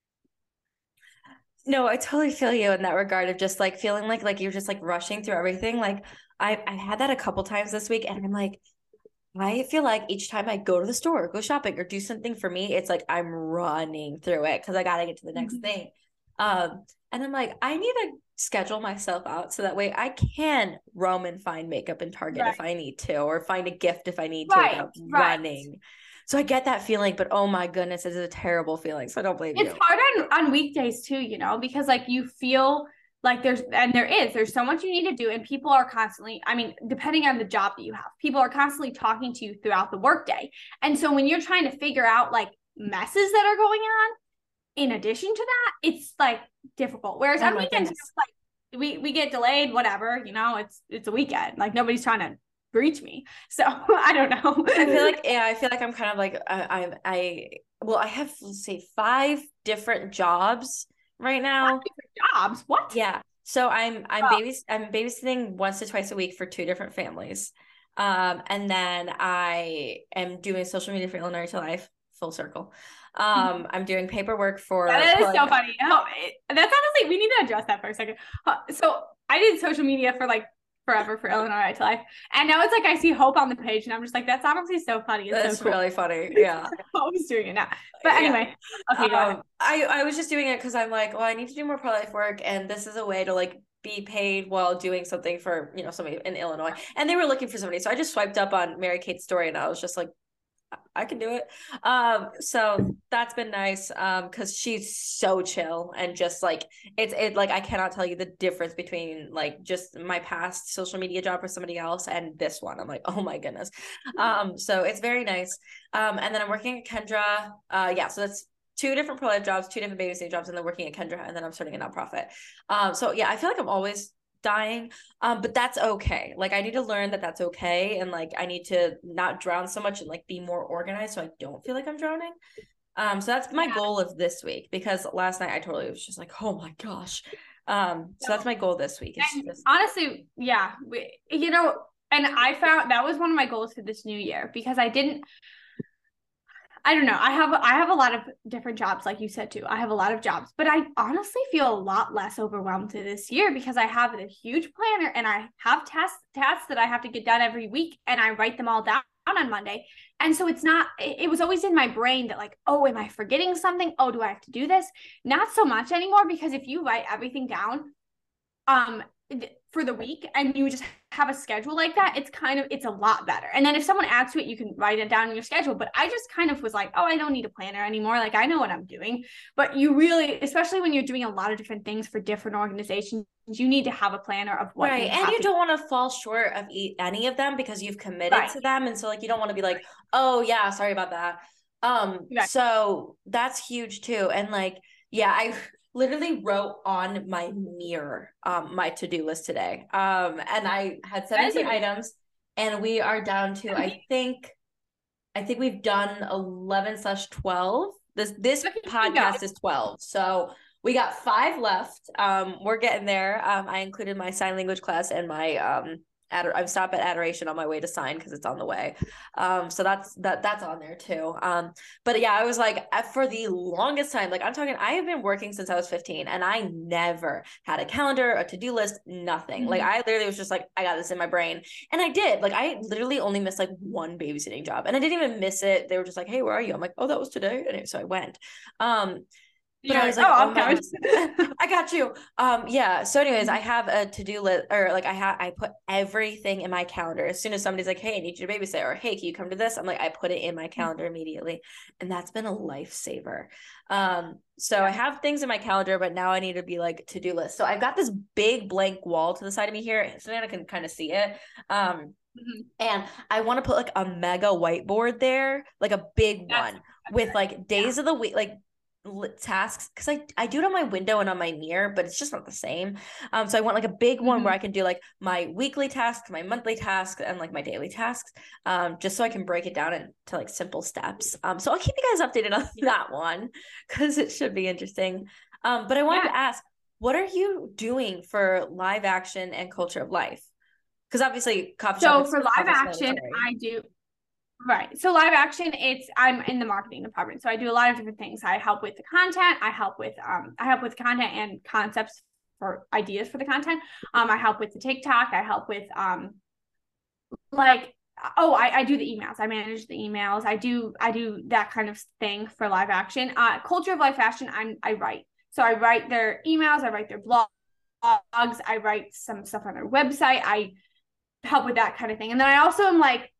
Speaker 1: No, I totally feel you in that regard of just like feeling like like you're just like rushing through everything. Like I I had that a couple times this week, and I'm like, I feel like each time I go to the store, go shopping, or do something for me, it's like I'm running through it because I gotta get to the next mm-hmm. thing. Um, and I'm like, I need to schedule myself out so that way I can roam and find makeup in Target right. if I need to, or find a gift if I need right. to without right. running. So I get that feeling, but oh my goodness, it's a terrible feeling. So I don't blame
Speaker 2: it's
Speaker 1: you.
Speaker 2: It's hard on, on weekdays too, you know, because like you feel like there's, and there is, there's so much you need to do, and people are constantly, I mean, depending on the job that you have, people are constantly talking to you throughout the workday. And so when you're trying to figure out like messes that are going on, in addition to that, it's like difficult. Whereas oh on weekends, it's like we we get delayed, whatever, you know, it's it's a weekend. Like nobody's trying to reach me. So I don't know.
Speaker 1: I feel like yeah, I feel like I'm kind of like I I, I well, I have let's say five different jobs right now.
Speaker 2: Five different jobs? What?
Speaker 1: Yeah. So I'm I'm oh. babys I'm babysitting once to twice a week for two different families. Um, and then I am doing social media for Illinois to Life, full circle. Um, I'm doing paperwork for
Speaker 2: that is so like, funny. Oh, it, that's honestly, we need to address that for a second. So I did social media for like forever for Illinois Right to Life. And now it's like I see Hope on the page and I'm just like, that's honestly so funny. It's
Speaker 1: That's
Speaker 2: so cool.
Speaker 1: really funny. Yeah.
Speaker 2: Hope's doing it now. But anyway,
Speaker 1: yeah.
Speaker 2: okay, go
Speaker 1: um,
Speaker 2: ahead.
Speaker 1: I, I was just doing it because I'm like, well, I need to do more pro-life work, and this is a way to like be paid while doing something for, you know, somebody in Illinois. And they were looking for somebody. So I just swiped up on Mary Kate's story and I was just like, I can do it. Um, so that's been nice. Um, cause she's so chill and just like, it's, it like, I cannot tell you the difference between like just my past social media job for somebody else and this one. I'm like, oh my goodness. Um, so it's very nice. Um, and then I'm working at Kendra. Uh, yeah, so that's two different pro-life jobs, two different babysitting jobs, and then working at Kendra, and then I'm starting a nonprofit. Um, so yeah, I feel like I'm always dying, um but that's okay. Like I need to learn that that's okay, and like I need to not drown so much and like be more organized so I don't feel like I'm drowning. Um so that's my yeah. goal of this week, because last night I totally was just like, oh my gosh. Um so that's my goal this week.
Speaker 2: Just- honestly, yeah, we, you know, and I found that was one of my goals for this new year, because I didn't I don't know. I have I have a lot of different jobs, like you said too. I have a lot of jobs, but I honestly feel a lot less overwhelmed this year because I have a huge planner and I have tasks tasks that I have to get done every week, and I write them all down on Monday. And so it's not, it, it was always in my brain that like, oh, am I forgetting something? Oh, do I have to do this? Not so much anymore, because if you write everything down, um, for the week and you just have a schedule like that, it's kind of, it's a lot better. And then if someone adds to it, you can write it down in your schedule. But I just kind of was like, oh, I don't need a planner anymore. Like I know what I'm doing. But you really, especially when you're doing a lot of different things for different organizations, you need to have a planner of what
Speaker 1: right.
Speaker 2: You
Speaker 1: and you
Speaker 2: to-
Speaker 1: don't want to fall short of e- any of them because you've committed right. to them. And so like, you don't want to be like, oh yeah, sorry about that. Um, right. So that's huge too. And like, yeah, I literally wrote on my mirror um my to-do list today, um and I had seventeen items, and we are down to I think I think we've done eleven slash twelve. This this podcast is twelve, so we got five left. Um we're getting there. um I included my sign language class and my um Ador- I'm stop at Adoration on my way to sign because it's on the way. Um, so that's that that's on there too. Um, but yeah, I was like, for the longest time, like I'm talking, I have been working since I was fifteen, and I never had a calendar, a to-do list, nothing. Mm-hmm. Like I literally was just like, I got this in my brain, and I did. Like I literally only missed like one babysitting job, and I didn't even miss it. They were just like, hey, where are you? I'm like, oh, that was today, and so I went. Um, But You're I was like, oh, oh my God. I got you. Um, yeah. So anyways, I have a to-do list, or like I have, I put everything in my calendar. As soon as somebody's like, hey, I need you to babysit, or hey, can you come to this? I'm like, I put it in my calendar immediately. And that's been a lifesaver. Um, so I have things in my calendar, but now I need to be like to-do list. So I've got this big blank wall to the side of me here. So I can kind of see it. Um, mm-hmm. And I want to put like a mega whiteboard there, like a big that's one with like days yeah. of the week, like tasks, because I, I do it on my window and on my mirror, but it's just not the same. Um, so I want like a big one mm-hmm. where I can do like my weekly tasks, my monthly tasks, and like my daily tasks, um, just so I can break it down into like simple steps. Um, so I'll keep you guys updated on yeah. that one, because it should be interesting. Um, but I wanted yeah. to ask, what are you doing for live action and culture of life? Because obviously, coffee
Speaker 2: so for live action, I do. Right. So live action, it's, I'm in the marketing department. So I do a lot of different things. I help with the content. I help with, um, I help with content and concepts for ideas for the content. Um, I help with the TikTok. I help with, um, like, oh, I, I do the emails. I manage the emails. I do, I do that kind of thing for live action. Uh, culture of life fashion, I'm, I write. So I write their emails. I write their blogs. I write some stuff on their website. I help with that kind of thing. And then I also am like,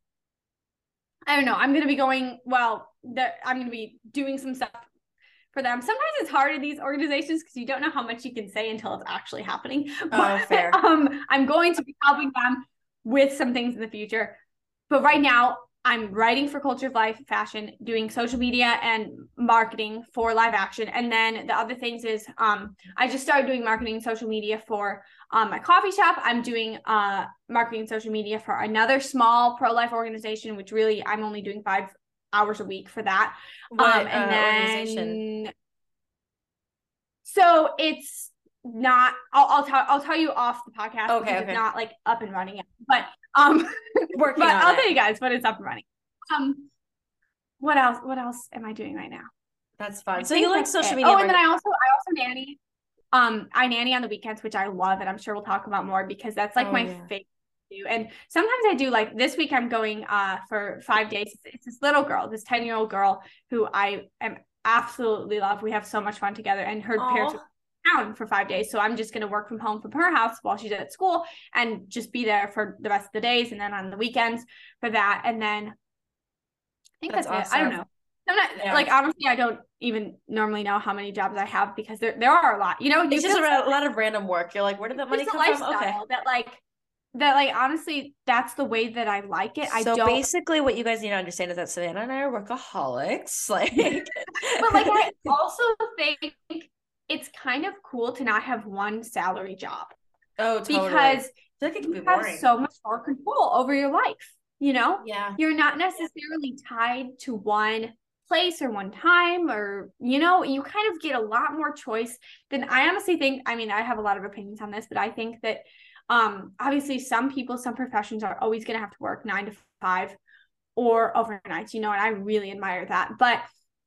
Speaker 2: I don't know, I'm going to be going, well, that I'm going to be doing some stuff for them. Sometimes it's hard in these organizations because you don't know how much you can say until it's actually happening.
Speaker 1: Oh,
Speaker 2: but,
Speaker 1: fair.
Speaker 2: Um, I'm going to be helping them with some things in the future. But right now, I'm writing for Culture of Life Fashion, doing social media and marketing for live action. And then the other things is um, I just started doing marketing and social media for um, my coffee shop. I'm doing uh, marketing and social media for another small pro-life organization, which really I'm only doing five hours a week for that.
Speaker 1: What
Speaker 2: um, and
Speaker 1: uh,
Speaker 2: then,
Speaker 1: organization?
Speaker 2: So it's not, I'll, I'll tell, I'll tell you off the podcast.
Speaker 1: Okay,
Speaker 2: because
Speaker 1: okay.
Speaker 2: It's not like up and running yet, but um,
Speaker 1: working
Speaker 2: but
Speaker 1: on
Speaker 2: I'll
Speaker 1: it.
Speaker 2: tell you guys, but it's up and running. Um, what else? What else am I doing right now?
Speaker 1: That's fun.
Speaker 2: I
Speaker 1: So you like
Speaker 2: that's
Speaker 1: social
Speaker 2: it.
Speaker 1: media?
Speaker 2: Oh, and then I also, I also nanny. Um, I nanny on the weekends, which I love, and I'm sure we'll talk about more because that's like
Speaker 1: oh,
Speaker 2: my
Speaker 1: yeah.
Speaker 2: favorite do. And sometimes I do, like this week I'm going uh for five days. It's this little girl, this ten year old girl who I am absolutely love. We have so much fun together, and her
Speaker 1: Aww.
Speaker 2: parents are town for five days. So I'm just going to work from home from her house while she's at school and just be there for the rest of the days. And then on the weekends for that. And then I think that's, that's awesome. it. I don't know. I'm not yeah. like, honestly, I don't even normally know how many jobs I have because there, there are a lot, you know,
Speaker 1: it's just a, a lot of random work. You're like, where did that money come from? Okay.
Speaker 2: That like, that like, honestly, that's the way that I like it. I
Speaker 1: so
Speaker 2: don't.
Speaker 1: Basically what you guys need to understand is that Savannah and I are workaholics. Like,
Speaker 2: but like, I also think it's kind of cool to not have one salary job.
Speaker 1: Oh, totally.
Speaker 2: Because
Speaker 1: like it can
Speaker 2: you
Speaker 1: be
Speaker 2: have so much more control over your life, you know?
Speaker 1: Yeah.
Speaker 2: You're not necessarily tied to one place or one time, or, you know, you kind of get a lot more choice than I honestly think. I mean, I have a lot of opinions on this, but I think that um, obviously some people, some professions are always going to have to work nine to five or overnights, you know, and I really admire that. But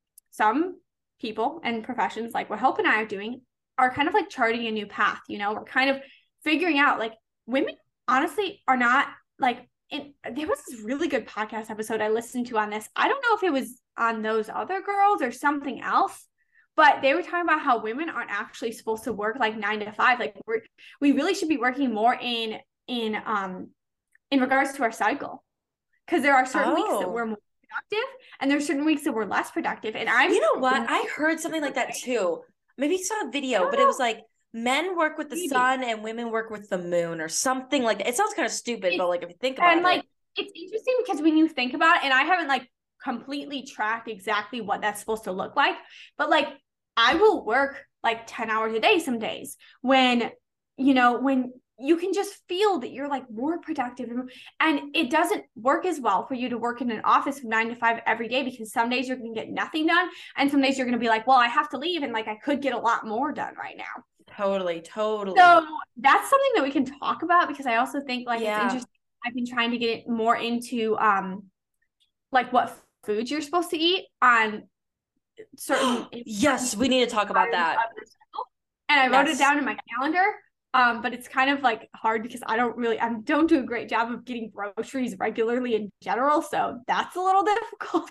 Speaker 2: some people and professions like what Hope and I are doing are kind of like charting a new path, you know, we're kind of figuring out like women honestly are not like, it, there was this really good podcast episode I listened to on this. I don't know if it was on Those Other Girls or something else, but they were talking about how women aren't actually supposed to work like nine to five. Like we're, we really should be working more in, in, um, in regards to our cycle. Cause there are certain oh. weeks that we're more productive and there's certain weeks that we're less productive. And I'm,
Speaker 1: you know what? I heard something like that too. Maybe it's not a video, but it was like, men work with the Maybe. sun and women work with the moon or something like that. It sounds kind of stupid, it's, but like if you think about
Speaker 2: and like,
Speaker 1: it.
Speaker 2: It's interesting because when you think about it, and I haven't like completely tracked exactly what that's supposed to look like, but like I will work like ten hours a day some days when, you know, when you can just feel that you're like more productive, and it doesn't work as well for you to work in an office from nine to five every day, because some days you're going to get nothing done. And some days you're going to be like, well, I have to leave. And like, I could get a lot more done right now.
Speaker 1: Totally, totally.
Speaker 2: So that's something that we can talk about, because I also think like
Speaker 1: yeah.
Speaker 2: it's interesting. I've been trying to get it more into um like what foods you're supposed to eat on certain
Speaker 1: yes, we need to talk about that.
Speaker 2: And I wrote yes. it down in my calendar. Um, but it's kind of like hard because I don't really, I don't do a great job of getting groceries regularly in general. So that's a little difficult.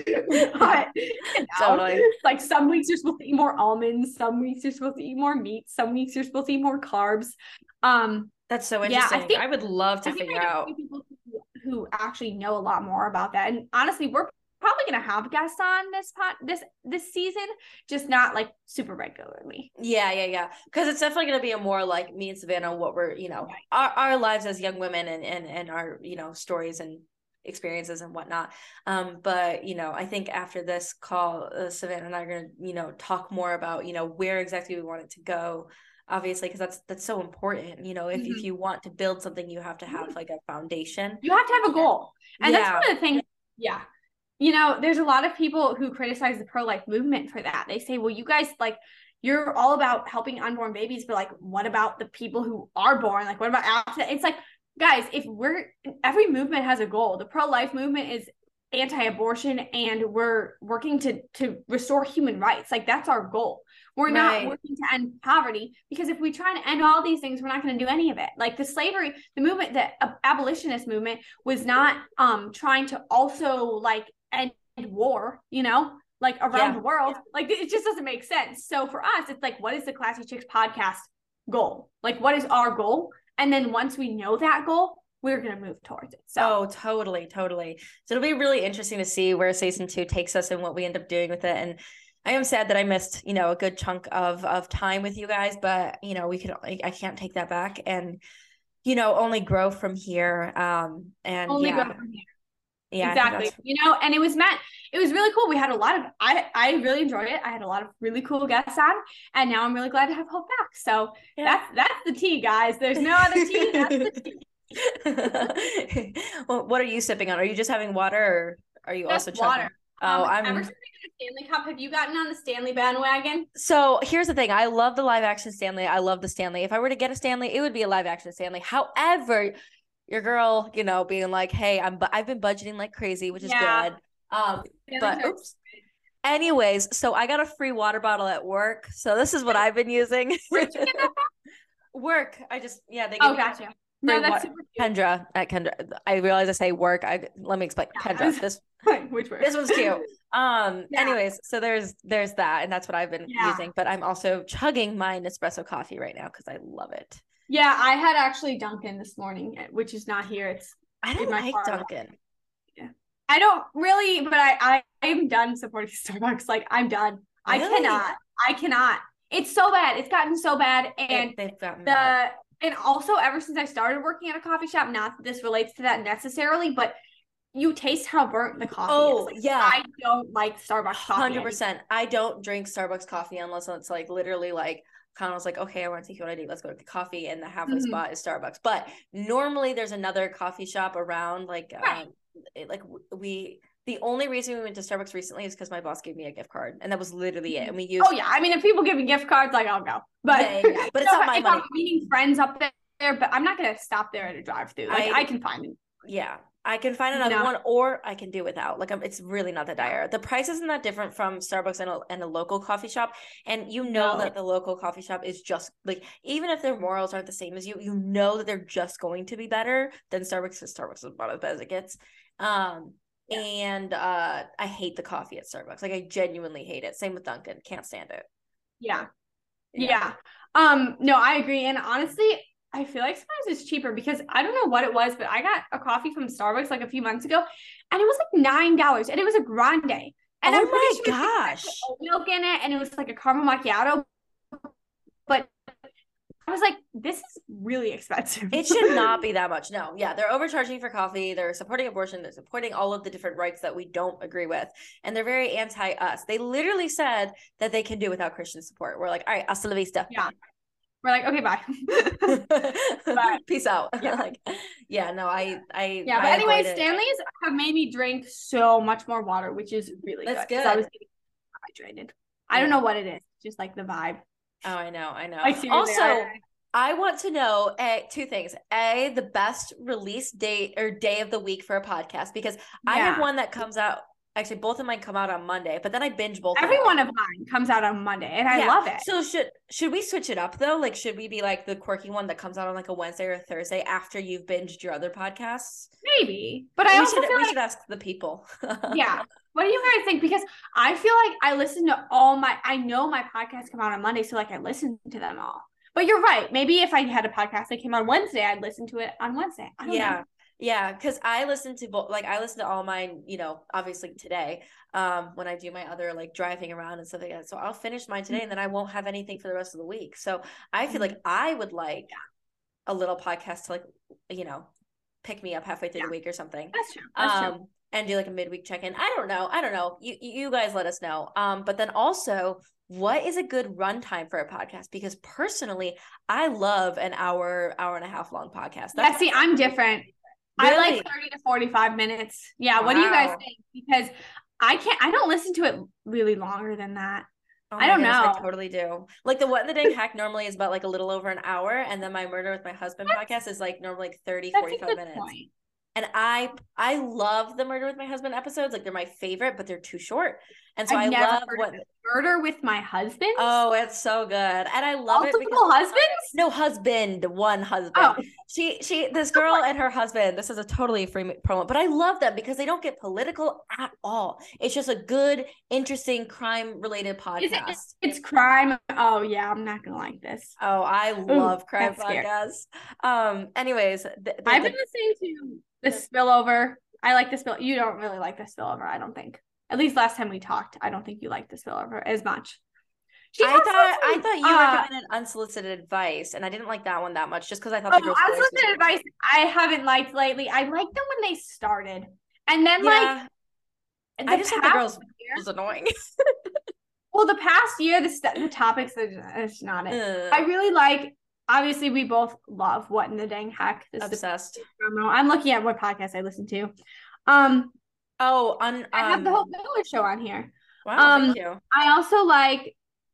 Speaker 2: But you know, totally. Like some weeks you're supposed to eat more almonds. Some weeks you're supposed to eat more meat. Some weeks you're supposed to eat more carbs. Um,
Speaker 1: that's so interesting. Yeah, I, think, I would love to
Speaker 2: I
Speaker 1: figure out.
Speaker 2: People who, who actually know a lot more about that. And honestly, we're probably going to have guests on this pot this this season, just not like super regularly.
Speaker 1: Yeah, yeah, yeah. Because it's definitely going to be a more like me and Savannah, what we're, you know, right. our, our lives as young women and, and, and our, you know, stories and experiences and whatnot. Um, but, you know, I think after this call, uh, Savannah and I are going to, you know, talk more about, you know, where exactly we want it to go. Obviously, because that's that's so important. You know, if, mm-hmm. if you want to build something, you have to have like a foundation.
Speaker 2: You have to have a goal. And yeah. that's one of the things. Yeah. You know, there's a lot of people who criticize the pro-life movement for that. They say, well, you guys, like, you're all about helping unborn babies, but like, what about the people who are born? Like, what about after? It's like, guys, if we're, every movement has a goal. The pro-life movement is anti-abortion, and we're working to to restore human rights. Like, that's our goal. We're right. not working to end poverty, because if we try to end all these things, we're not going to do any of it. Like the slavery, the movement, the abolitionist movement was not um trying to also like end war, you know, like around yeah. the world. Like it just doesn't make sense. So for us, it's like, what is the Classy Chicks podcast goal? Like, what is our goal? And then once we know that goal, we're going to move towards it. So
Speaker 1: oh, totally, totally. So it'll be really interesting to see where season two takes us and what we end up doing with it. And I am sad that I missed, you know, a good chunk of of time with you guys, but you know, we could, I, I can't take that back, and you know, only grow from here. Um, and
Speaker 2: only
Speaker 1: yeah.
Speaker 2: grow from here.
Speaker 1: Yeah,
Speaker 2: exactly. You know, and it was meant, it was really cool. We had a lot of, I, I really enjoyed it. I had a lot of really cool guests on, and now I'm really glad to have Hope back. So yeah. that's, that's the tea, guys. There's no other tea. That's the tea.
Speaker 1: Well, what are you sipping on? Are you just having water, or are you
Speaker 2: just
Speaker 1: also
Speaker 2: water?
Speaker 1: Chugging? Oh,
Speaker 2: um,
Speaker 1: I'm
Speaker 2: ever since I got a Stanley Cup. Have you gotten on the Stanley bandwagon?
Speaker 1: So here's the thing. I love the live action Stanley. I love the Stanley. If I were to get a Stanley, it would be a live action Stanley. However, your girl, you know, being like, hey, I'm, bu- I've been budgeting like crazy, which is yeah. good. Um, but oops. Anyways, so I got a free water bottle at work. So this is what I've been using.
Speaker 2: Where'd you get that from?
Speaker 1: Work. I just, yeah, they give
Speaker 2: Oh,
Speaker 1: me,
Speaker 2: gotcha. No,
Speaker 1: For
Speaker 2: that's
Speaker 1: what?
Speaker 2: super cute.
Speaker 1: Kendra at Kendra. I realize I say work. I let me explain.
Speaker 2: Yeah,
Speaker 1: Kendra. This
Speaker 2: which word?
Speaker 1: this one's cute. Um.
Speaker 2: Yeah.
Speaker 1: Anyways, so there's there's that, and that's what I've been
Speaker 2: Yeah.
Speaker 1: using. But I'm also chugging my Nespresso coffee right now because I love it.
Speaker 2: Yeah, I had actually Dunkin' this morning, which is not here. It's
Speaker 1: I don't
Speaker 2: in my
Speaker 1: like
Speaker 2: car.
Speaker 1: Dunkin'.
Speaker 2: Yeah. I don't really, but I I I'm done supporting Starbucks. Like I'm done.
Speaker 1: Really?
Speaker 2: I cannot. I cannot. It's so bad. It's gotten so bad, and
Speaker 1: They, they've gotten
Speaker 2: the
Speaker 1: bad.
Speaker 2: and also ever since I started working at a coffee shop, not that this relates to that necessarily, but you taste how burnt the coffee
Speaker 1: Oh,
Speaker 2: is. Like,
Speaker 1: yeah.
Speaker 2: I don't like Starbucks coffee.
Speaker 1: one hundred percent. I don't drink Starbucks coffee unless it's like literally like kind of like, okay, I want to take you on a date. Let's go to coffee. And the halfway
Speaker 2: Mhm.
Speaker 1: spot is Starbucks. But normally there's another coffee shop around. Like,
Speaker 2: Right.
Speaker 1: um, it, like we, the only reason we went to Starbucks recently is because my boss gave me a gift card. And that was literally it. And we used.
Speaker 2: Oh, yeah. I mean, if people give me gift cards, like, I'll go. But,
Speaker 1: Yeah, yeah, yeah. But it's
Speaker 2: so
Speaker 1: not my
Speaker 2: if
Speaker 1: money.
Speaker 2: I'm meeting friends up there, but I'm not going to stop there at a drive through. Like, I, I can find it.
Speaker 1: Yeah. I can find
Speaker 2: You
Speaker 1: another
Speaker 2: know?
Speaker 1: one, or I can do without. Like, I'm, it's really not that dire. The price isn't that different from Starbucks and a, and a local coffee shop. And you know
Speaker 2: No.
Speaker 1: that the local coffee shop is just like, even if their morals aren't the same as you, you know that they're just going to be better than Starbucks, because Starbucks is about as bad as it gets. Um,
Speaker 2: Yeah.
Speaker 1: and uh, I hate the coffee at Starbucks. Like, I genuinely hate it. Same with Dunkin'. Can't stand it.
Speaker 2: Yeah.
Speaker 1: Yeah.
Speaker 2: Yeah. Um, no, I agree. And honestly, I feel like sometimes it's cheaper because I don't know what it was, but I got a coffee from Starbucks like a few months ago and it was like nine dollars and it was a grande. And
Speaker 1: Oh
Speaker 2: I'm pretty
Speaker 1: my
Speaker 2: sure it had, like,
Speaker 1: gosh.
Speaker 2: oat milk in it and it was like a caramel macchiato. But I was like, this is really expensive.
Speaker 1: It should not be that much. No, yeah, they're overcharging for coffee. They're supporting abortion. They're supporting all of the different rights that we don't agree with. And they're very anti us. They literally said that they can do without Christian support. We're like, all right, hasta la vista.
Speaker 2: Yeah. We're like, okay, bye.
Speaker 1: But, peace out.
Speaker 2: Yeah.
Speaker 1: Like, yeah, no, I, I,
Speaker 2: yeah. But
Speaker 1: I
Speaker 2: anyway,
Speaker 1: avoid it.
Speaker 2: Stanley's have made me drink so much more water, which is really
Speaker 1: That's
Speaker 2: good. 'cause I
Speaker 1: good.
Speaker 2: was getting hydrated. I don't
Speaker 1: Yeah.
Speaker 2: know what it is. Just like the vibe.
Speaker 1: Oh, I know, I know.
Speaker 2: Like, seriously,
Speaker 1: Also,
Speaker 2: I-
Speaker 1: I want to know a, two things. A, the best release date or day of the week for a podcast, because I have
Speaker 2: Yeah.
Speaker 1: one that comes out. Actually, both of mine come out on Monday, but then I binge both
Speaker 2: Every
Speaker 1: of them.
Speaker 2: one of mine comes out on Monday, and I
Speaker 1: Yeah.
Speaker 2: love it.
Speaker 1: So should should we switch it up though? Like, should we be like the quirky one that comes out on like a Wednesday or a Thursday after you've binged your other podcasts?
Speaker 2: Maybe, but I
Speaker 1: we
Speaker 2: also
Speaker 1: should
Speaker 2: feel
Speaker 1: we
Speaker 2: like,
Speaker 1: should ask the people.
Speaker 2: yeah. What do you guys think? Because I feel like I listen to all my, I know my podcasts come out on Monday, so like I listen to them all. But you're right. Maybe if I had a podcast that came on Wednesday, I'd listen to it on Wednesday. I don't
Speaker 1: yeah.
Speaker 2: know.
Speaker 1: Yeah, because I listen to both, like I listen to all mine, you know, obviously today, um, when I do my other like driving around and stuff like that. So I'll finish mine today and then I won't have anything for the rest of the week. So I feel like I would like a little podcast to like, you know, pick me up halfway through
Speaker 2: Yeah.
Speaker 1: the week or something.
Speaker 2: That's true. That's
Speaker 1: um,
Speaker 2: true.
Speaker 1: And do like a midweek check-in. I don't know. I don't know. You you guys let us know. Um, but then also, what is a good runtime for a podcast? Because personally, I love an hour, hour and a half long podcast.
Speaker 2: Yeah, see, I'm different. I
Speaker 1: Really?
Speaker 2: like thirty to forty-five minutes. Yeah. What do you guys
Speaker 1: Wow.
Speaker 2: think? Because I can't, I don't listen to it really longer than that.
Speaker 1: Oh
Speaker 2: I
Speaker 1: my
Speaker 2: don't
Speaker 1: goodness,
Speaker 2: know.
Speaker 1: I totally do. Like the What in the Dang Hack normally is about like a little over an hour, and then my Murder with My Husband podcast is like normally like thirty,
Speaker 2: That's a
Speaker 1: forty-five
Speaker 2: good
Speaker 1: minutes.
Speaker 2: point.
Speaker 1: And I I love the Murder with My Husband episodes. Like they're my favorite, but they're too short. And so
Speaker 2: I've
Speaker 1: I
Speaker 2: never
Speaker 1: love
Speaker 2: heard
Speaker 1: what
Speaker 2: of it. Murder with My Husband?
Speaker 1: Oh, it's so good. And I love it
Speaker 2: Multiple
Speaker 1: because
Speaker 2: husbands?
Speaker 1: no husband, one husband.
Speaker 2: Oh.
Speaker 1: She she this girl and her husband, this is a totally free promo, but I love them because they don't get political at all. It's just a good, interesting crime related
Speaker 2: Is
Speaker 1: podcast.
Speaker 2: it, it's crime. Oh yeah, I'm not gonna like this.
Speaker 1: Oh, I love crime
Speaker 2: that's scary.
Speaker 1: podcasts. Um, anyways, the, the,
Speaker 2: I've
Speaker 1: the-
Speaker 2: been listening to the spillover. I like the spill. You don't really like the spillover, I don't think. At least last time we talked, I don't think you liked the spillover as much. She
Speaker 1: I
Speaker 2: talks
Speaker 1: thought
Speaker 2: about
Speaker 1: I
Speaker 2: some,
Speaker 1: thought you
Speaker 2: uh,
Speaker 1: were doing an unsolicited advice, and I didn't like that one that much, just because I thought
Speaker 2: Oh,
Speaker 1: the girl's voice was
Speaker 2: unsolicited
Speaker 1: weird.
Speaker 2: advice I haven't liked lately. I liked them when they started. And then
Speaker 1: Yeah,
Speaker 2: like
Speaker 1: I just thought the
Speaker 2: past
Speaker 1: girl's
Speaker 2: year-
Speaker 1: was annoying.
Speaker 2: well, the past year, the st- the topics are just, it's not it.
Speaker 1: Ugh,
Speaker 2: I really like obviously we both love What in the Dang Heck. This is
Speaker 1: obsessed.
Speaker 2: promo. I'm looking at what podcast I listen to. Um
Speaker 1: Oh, on um,
Speaker 2: I have the whole Miller show on here.
Speaker 1: wow,
Speaker 2: um,
Speaker 1: thank you.
Speaker 2: I also like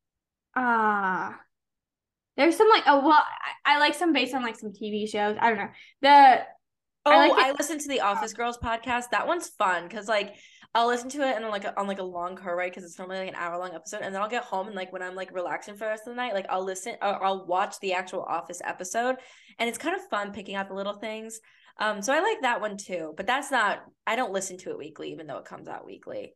Speaker 2: uh there's some like oh well I, I like some based on like some T V shows. I don't know. The
Speaker 1: Oh,
Speaker 2: I
Speaker 1: I,
Speaker 2: like it-
Speaker 1: listened to the Office Girls podcast. That one's fun because like I'll listen to it and on like a, on like a long car ride because it's normally like an hour long episode, and then I'll get home and like when I'm like relaxing for the rest of the night, like I'll listen or I'll watch the actual Office episode, and it's kind of fun picking out the little things. Um, so I like that one too, but that's not. I don't listen to it weekly, even though it comes out weekly.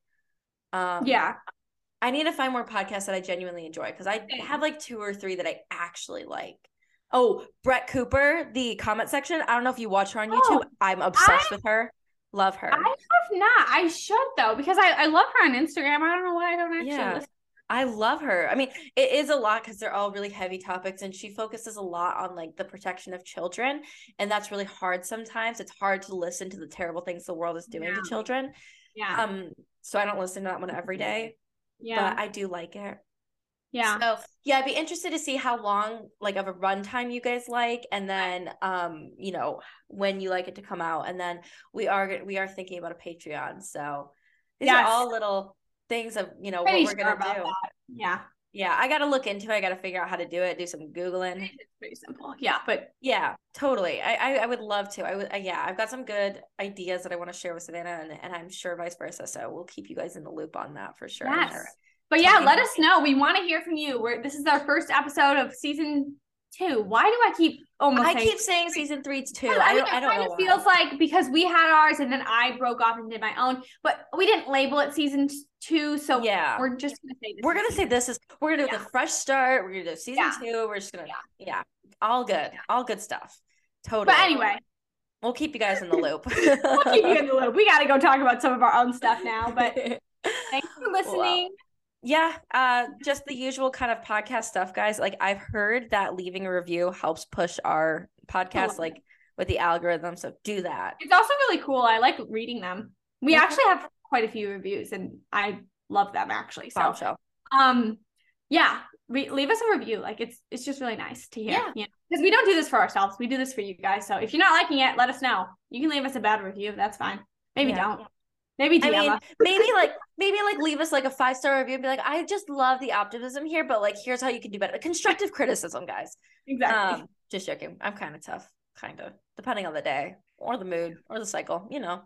Speaker 1: Um,
Speaker 2: Yeah.
Speaker 1: I need to find more podcasts that I genuinely enjoy because I have like two or three that I actually like. Oh, Brett Cooper, the comment section. I don't know if you watch her on YouTube. Oh, I'm obsessed I, with her. Love her.
Speaker 2: I have not. I should though, because I, I love her on Instagram. I don't know why I don't actually
Speaker 1: yeah.
Speaker 2: listen.
Speaker 1: I love her. I mean, it is a lot because they're all really heavy topics, and she focuses a lot on like the protection of children, and that's really hard sometimes. It's hard to listen to the terrible things the world is doing yeah. to children.
Speaker 2: Yeah.
Speaker 1: Um. So I don't listen to that one every day.
Speaker 2: Yeah.
Speaker 1: But I do like it.
Speaker 2: Yeah.
Speaker 1: So yeah, I'd be interested to see how long like of a runtime you guys like, and then um, you know, when you like it to come out, and then we are we are thinking about a Patreon. So these yes. are all little things of you know Pretty what we're sure gonna do.
Speaker 2: That. Yeah.
Speaker 1: Yeah, I gotta look into it. I gotta figure out how to do it, do some Googling.
Speaker 2: It's pretty simple. Yeah, but
Speaker 1: yeah, totally. I I, I would love to. I would uh, yeah, I've got some good ideas that I want to share with Savannah, and, and I'm sure vice versa. So we'll keep you guys in the loop on that for sure.
Speaker 2: Yes. But yeah, let us know. We want to hear from you. We're this is our first episode of season two. Why do I keep almost
Speaker 1: I
Speaker 2: saying
Speaker 1: keep saying season three too.
Speaker 2: I,
Speaker 1: I
Speaker 2: mean,
Speaker 1: don't, I don't
Speaker 2: it kind
Speaker 1: know
Speaker 2: of feels why. like because we had ours and then I broke off and did my own, but we didn't label it season two. So
Speaker 1: yeah,
Speaker 2: we're just gonna say this.
Speaker 1: We're gonna say this is we're gonna do yeah. the fresh start. We're gonna do season
Speaker 2: yeah.
Speaker 1: two. We're just gonna
Speaker 2: yeah,
Speaker 1: yeah all good, yeah. all good stuff. Totally.
Speaker 2: But anyway.
Speaker 1: We'll keep you guys in the loop.
Speaker 2: We'll keep you in the loop. We got to go talk about some of our own stuff now, but thanks for listening.
Speaker 1: Well, yeah, uh, just the usual kind of podcast stuff, guys. Like I've heard that leaving a review helps push our podcast, oh, like with the algorithm. So do that.
Speaker 2: It's also really cool. I like reading them. We yeah. actually have quite a few reviews, and I love them actually. So,
Speaker 1: show.
Speaker 2: um, yeah, we, leave us a review. Like it's it's just really nice to hear.
Speaker 1: Yeah,
Speaker 2: you know? Because we don't do this for ourselves. We do this for you guys. So if you're not liking it, let us know. You can leave us a bad review. That's fine. Maybe yeah. don't. Maybe D M
Speaker 1: I mean,
Speaker 2: us.
Speaker 1: maybe like maybe like leave us like a five star review and be like, I just love the optimism here, but like here's how you can do better. Constructive criticism, guys.
Speaker 2: Exactly.
Speaker 1: Um, just joking. I'm kind of tough, kind of depending on the day or the mood or the cycle. You know.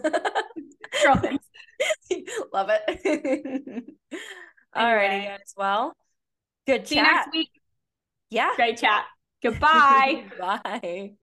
Speaker 2: Girl things.
Speaker 1: Love it. All righty, guys. Well, good
Speaker 2: See
Speaker 1: chat.
Speaker 2: you next week.
Speaker 1: Yeah.
Speaker 2: Great chat. Goodbye.
Speaker 1: Bye.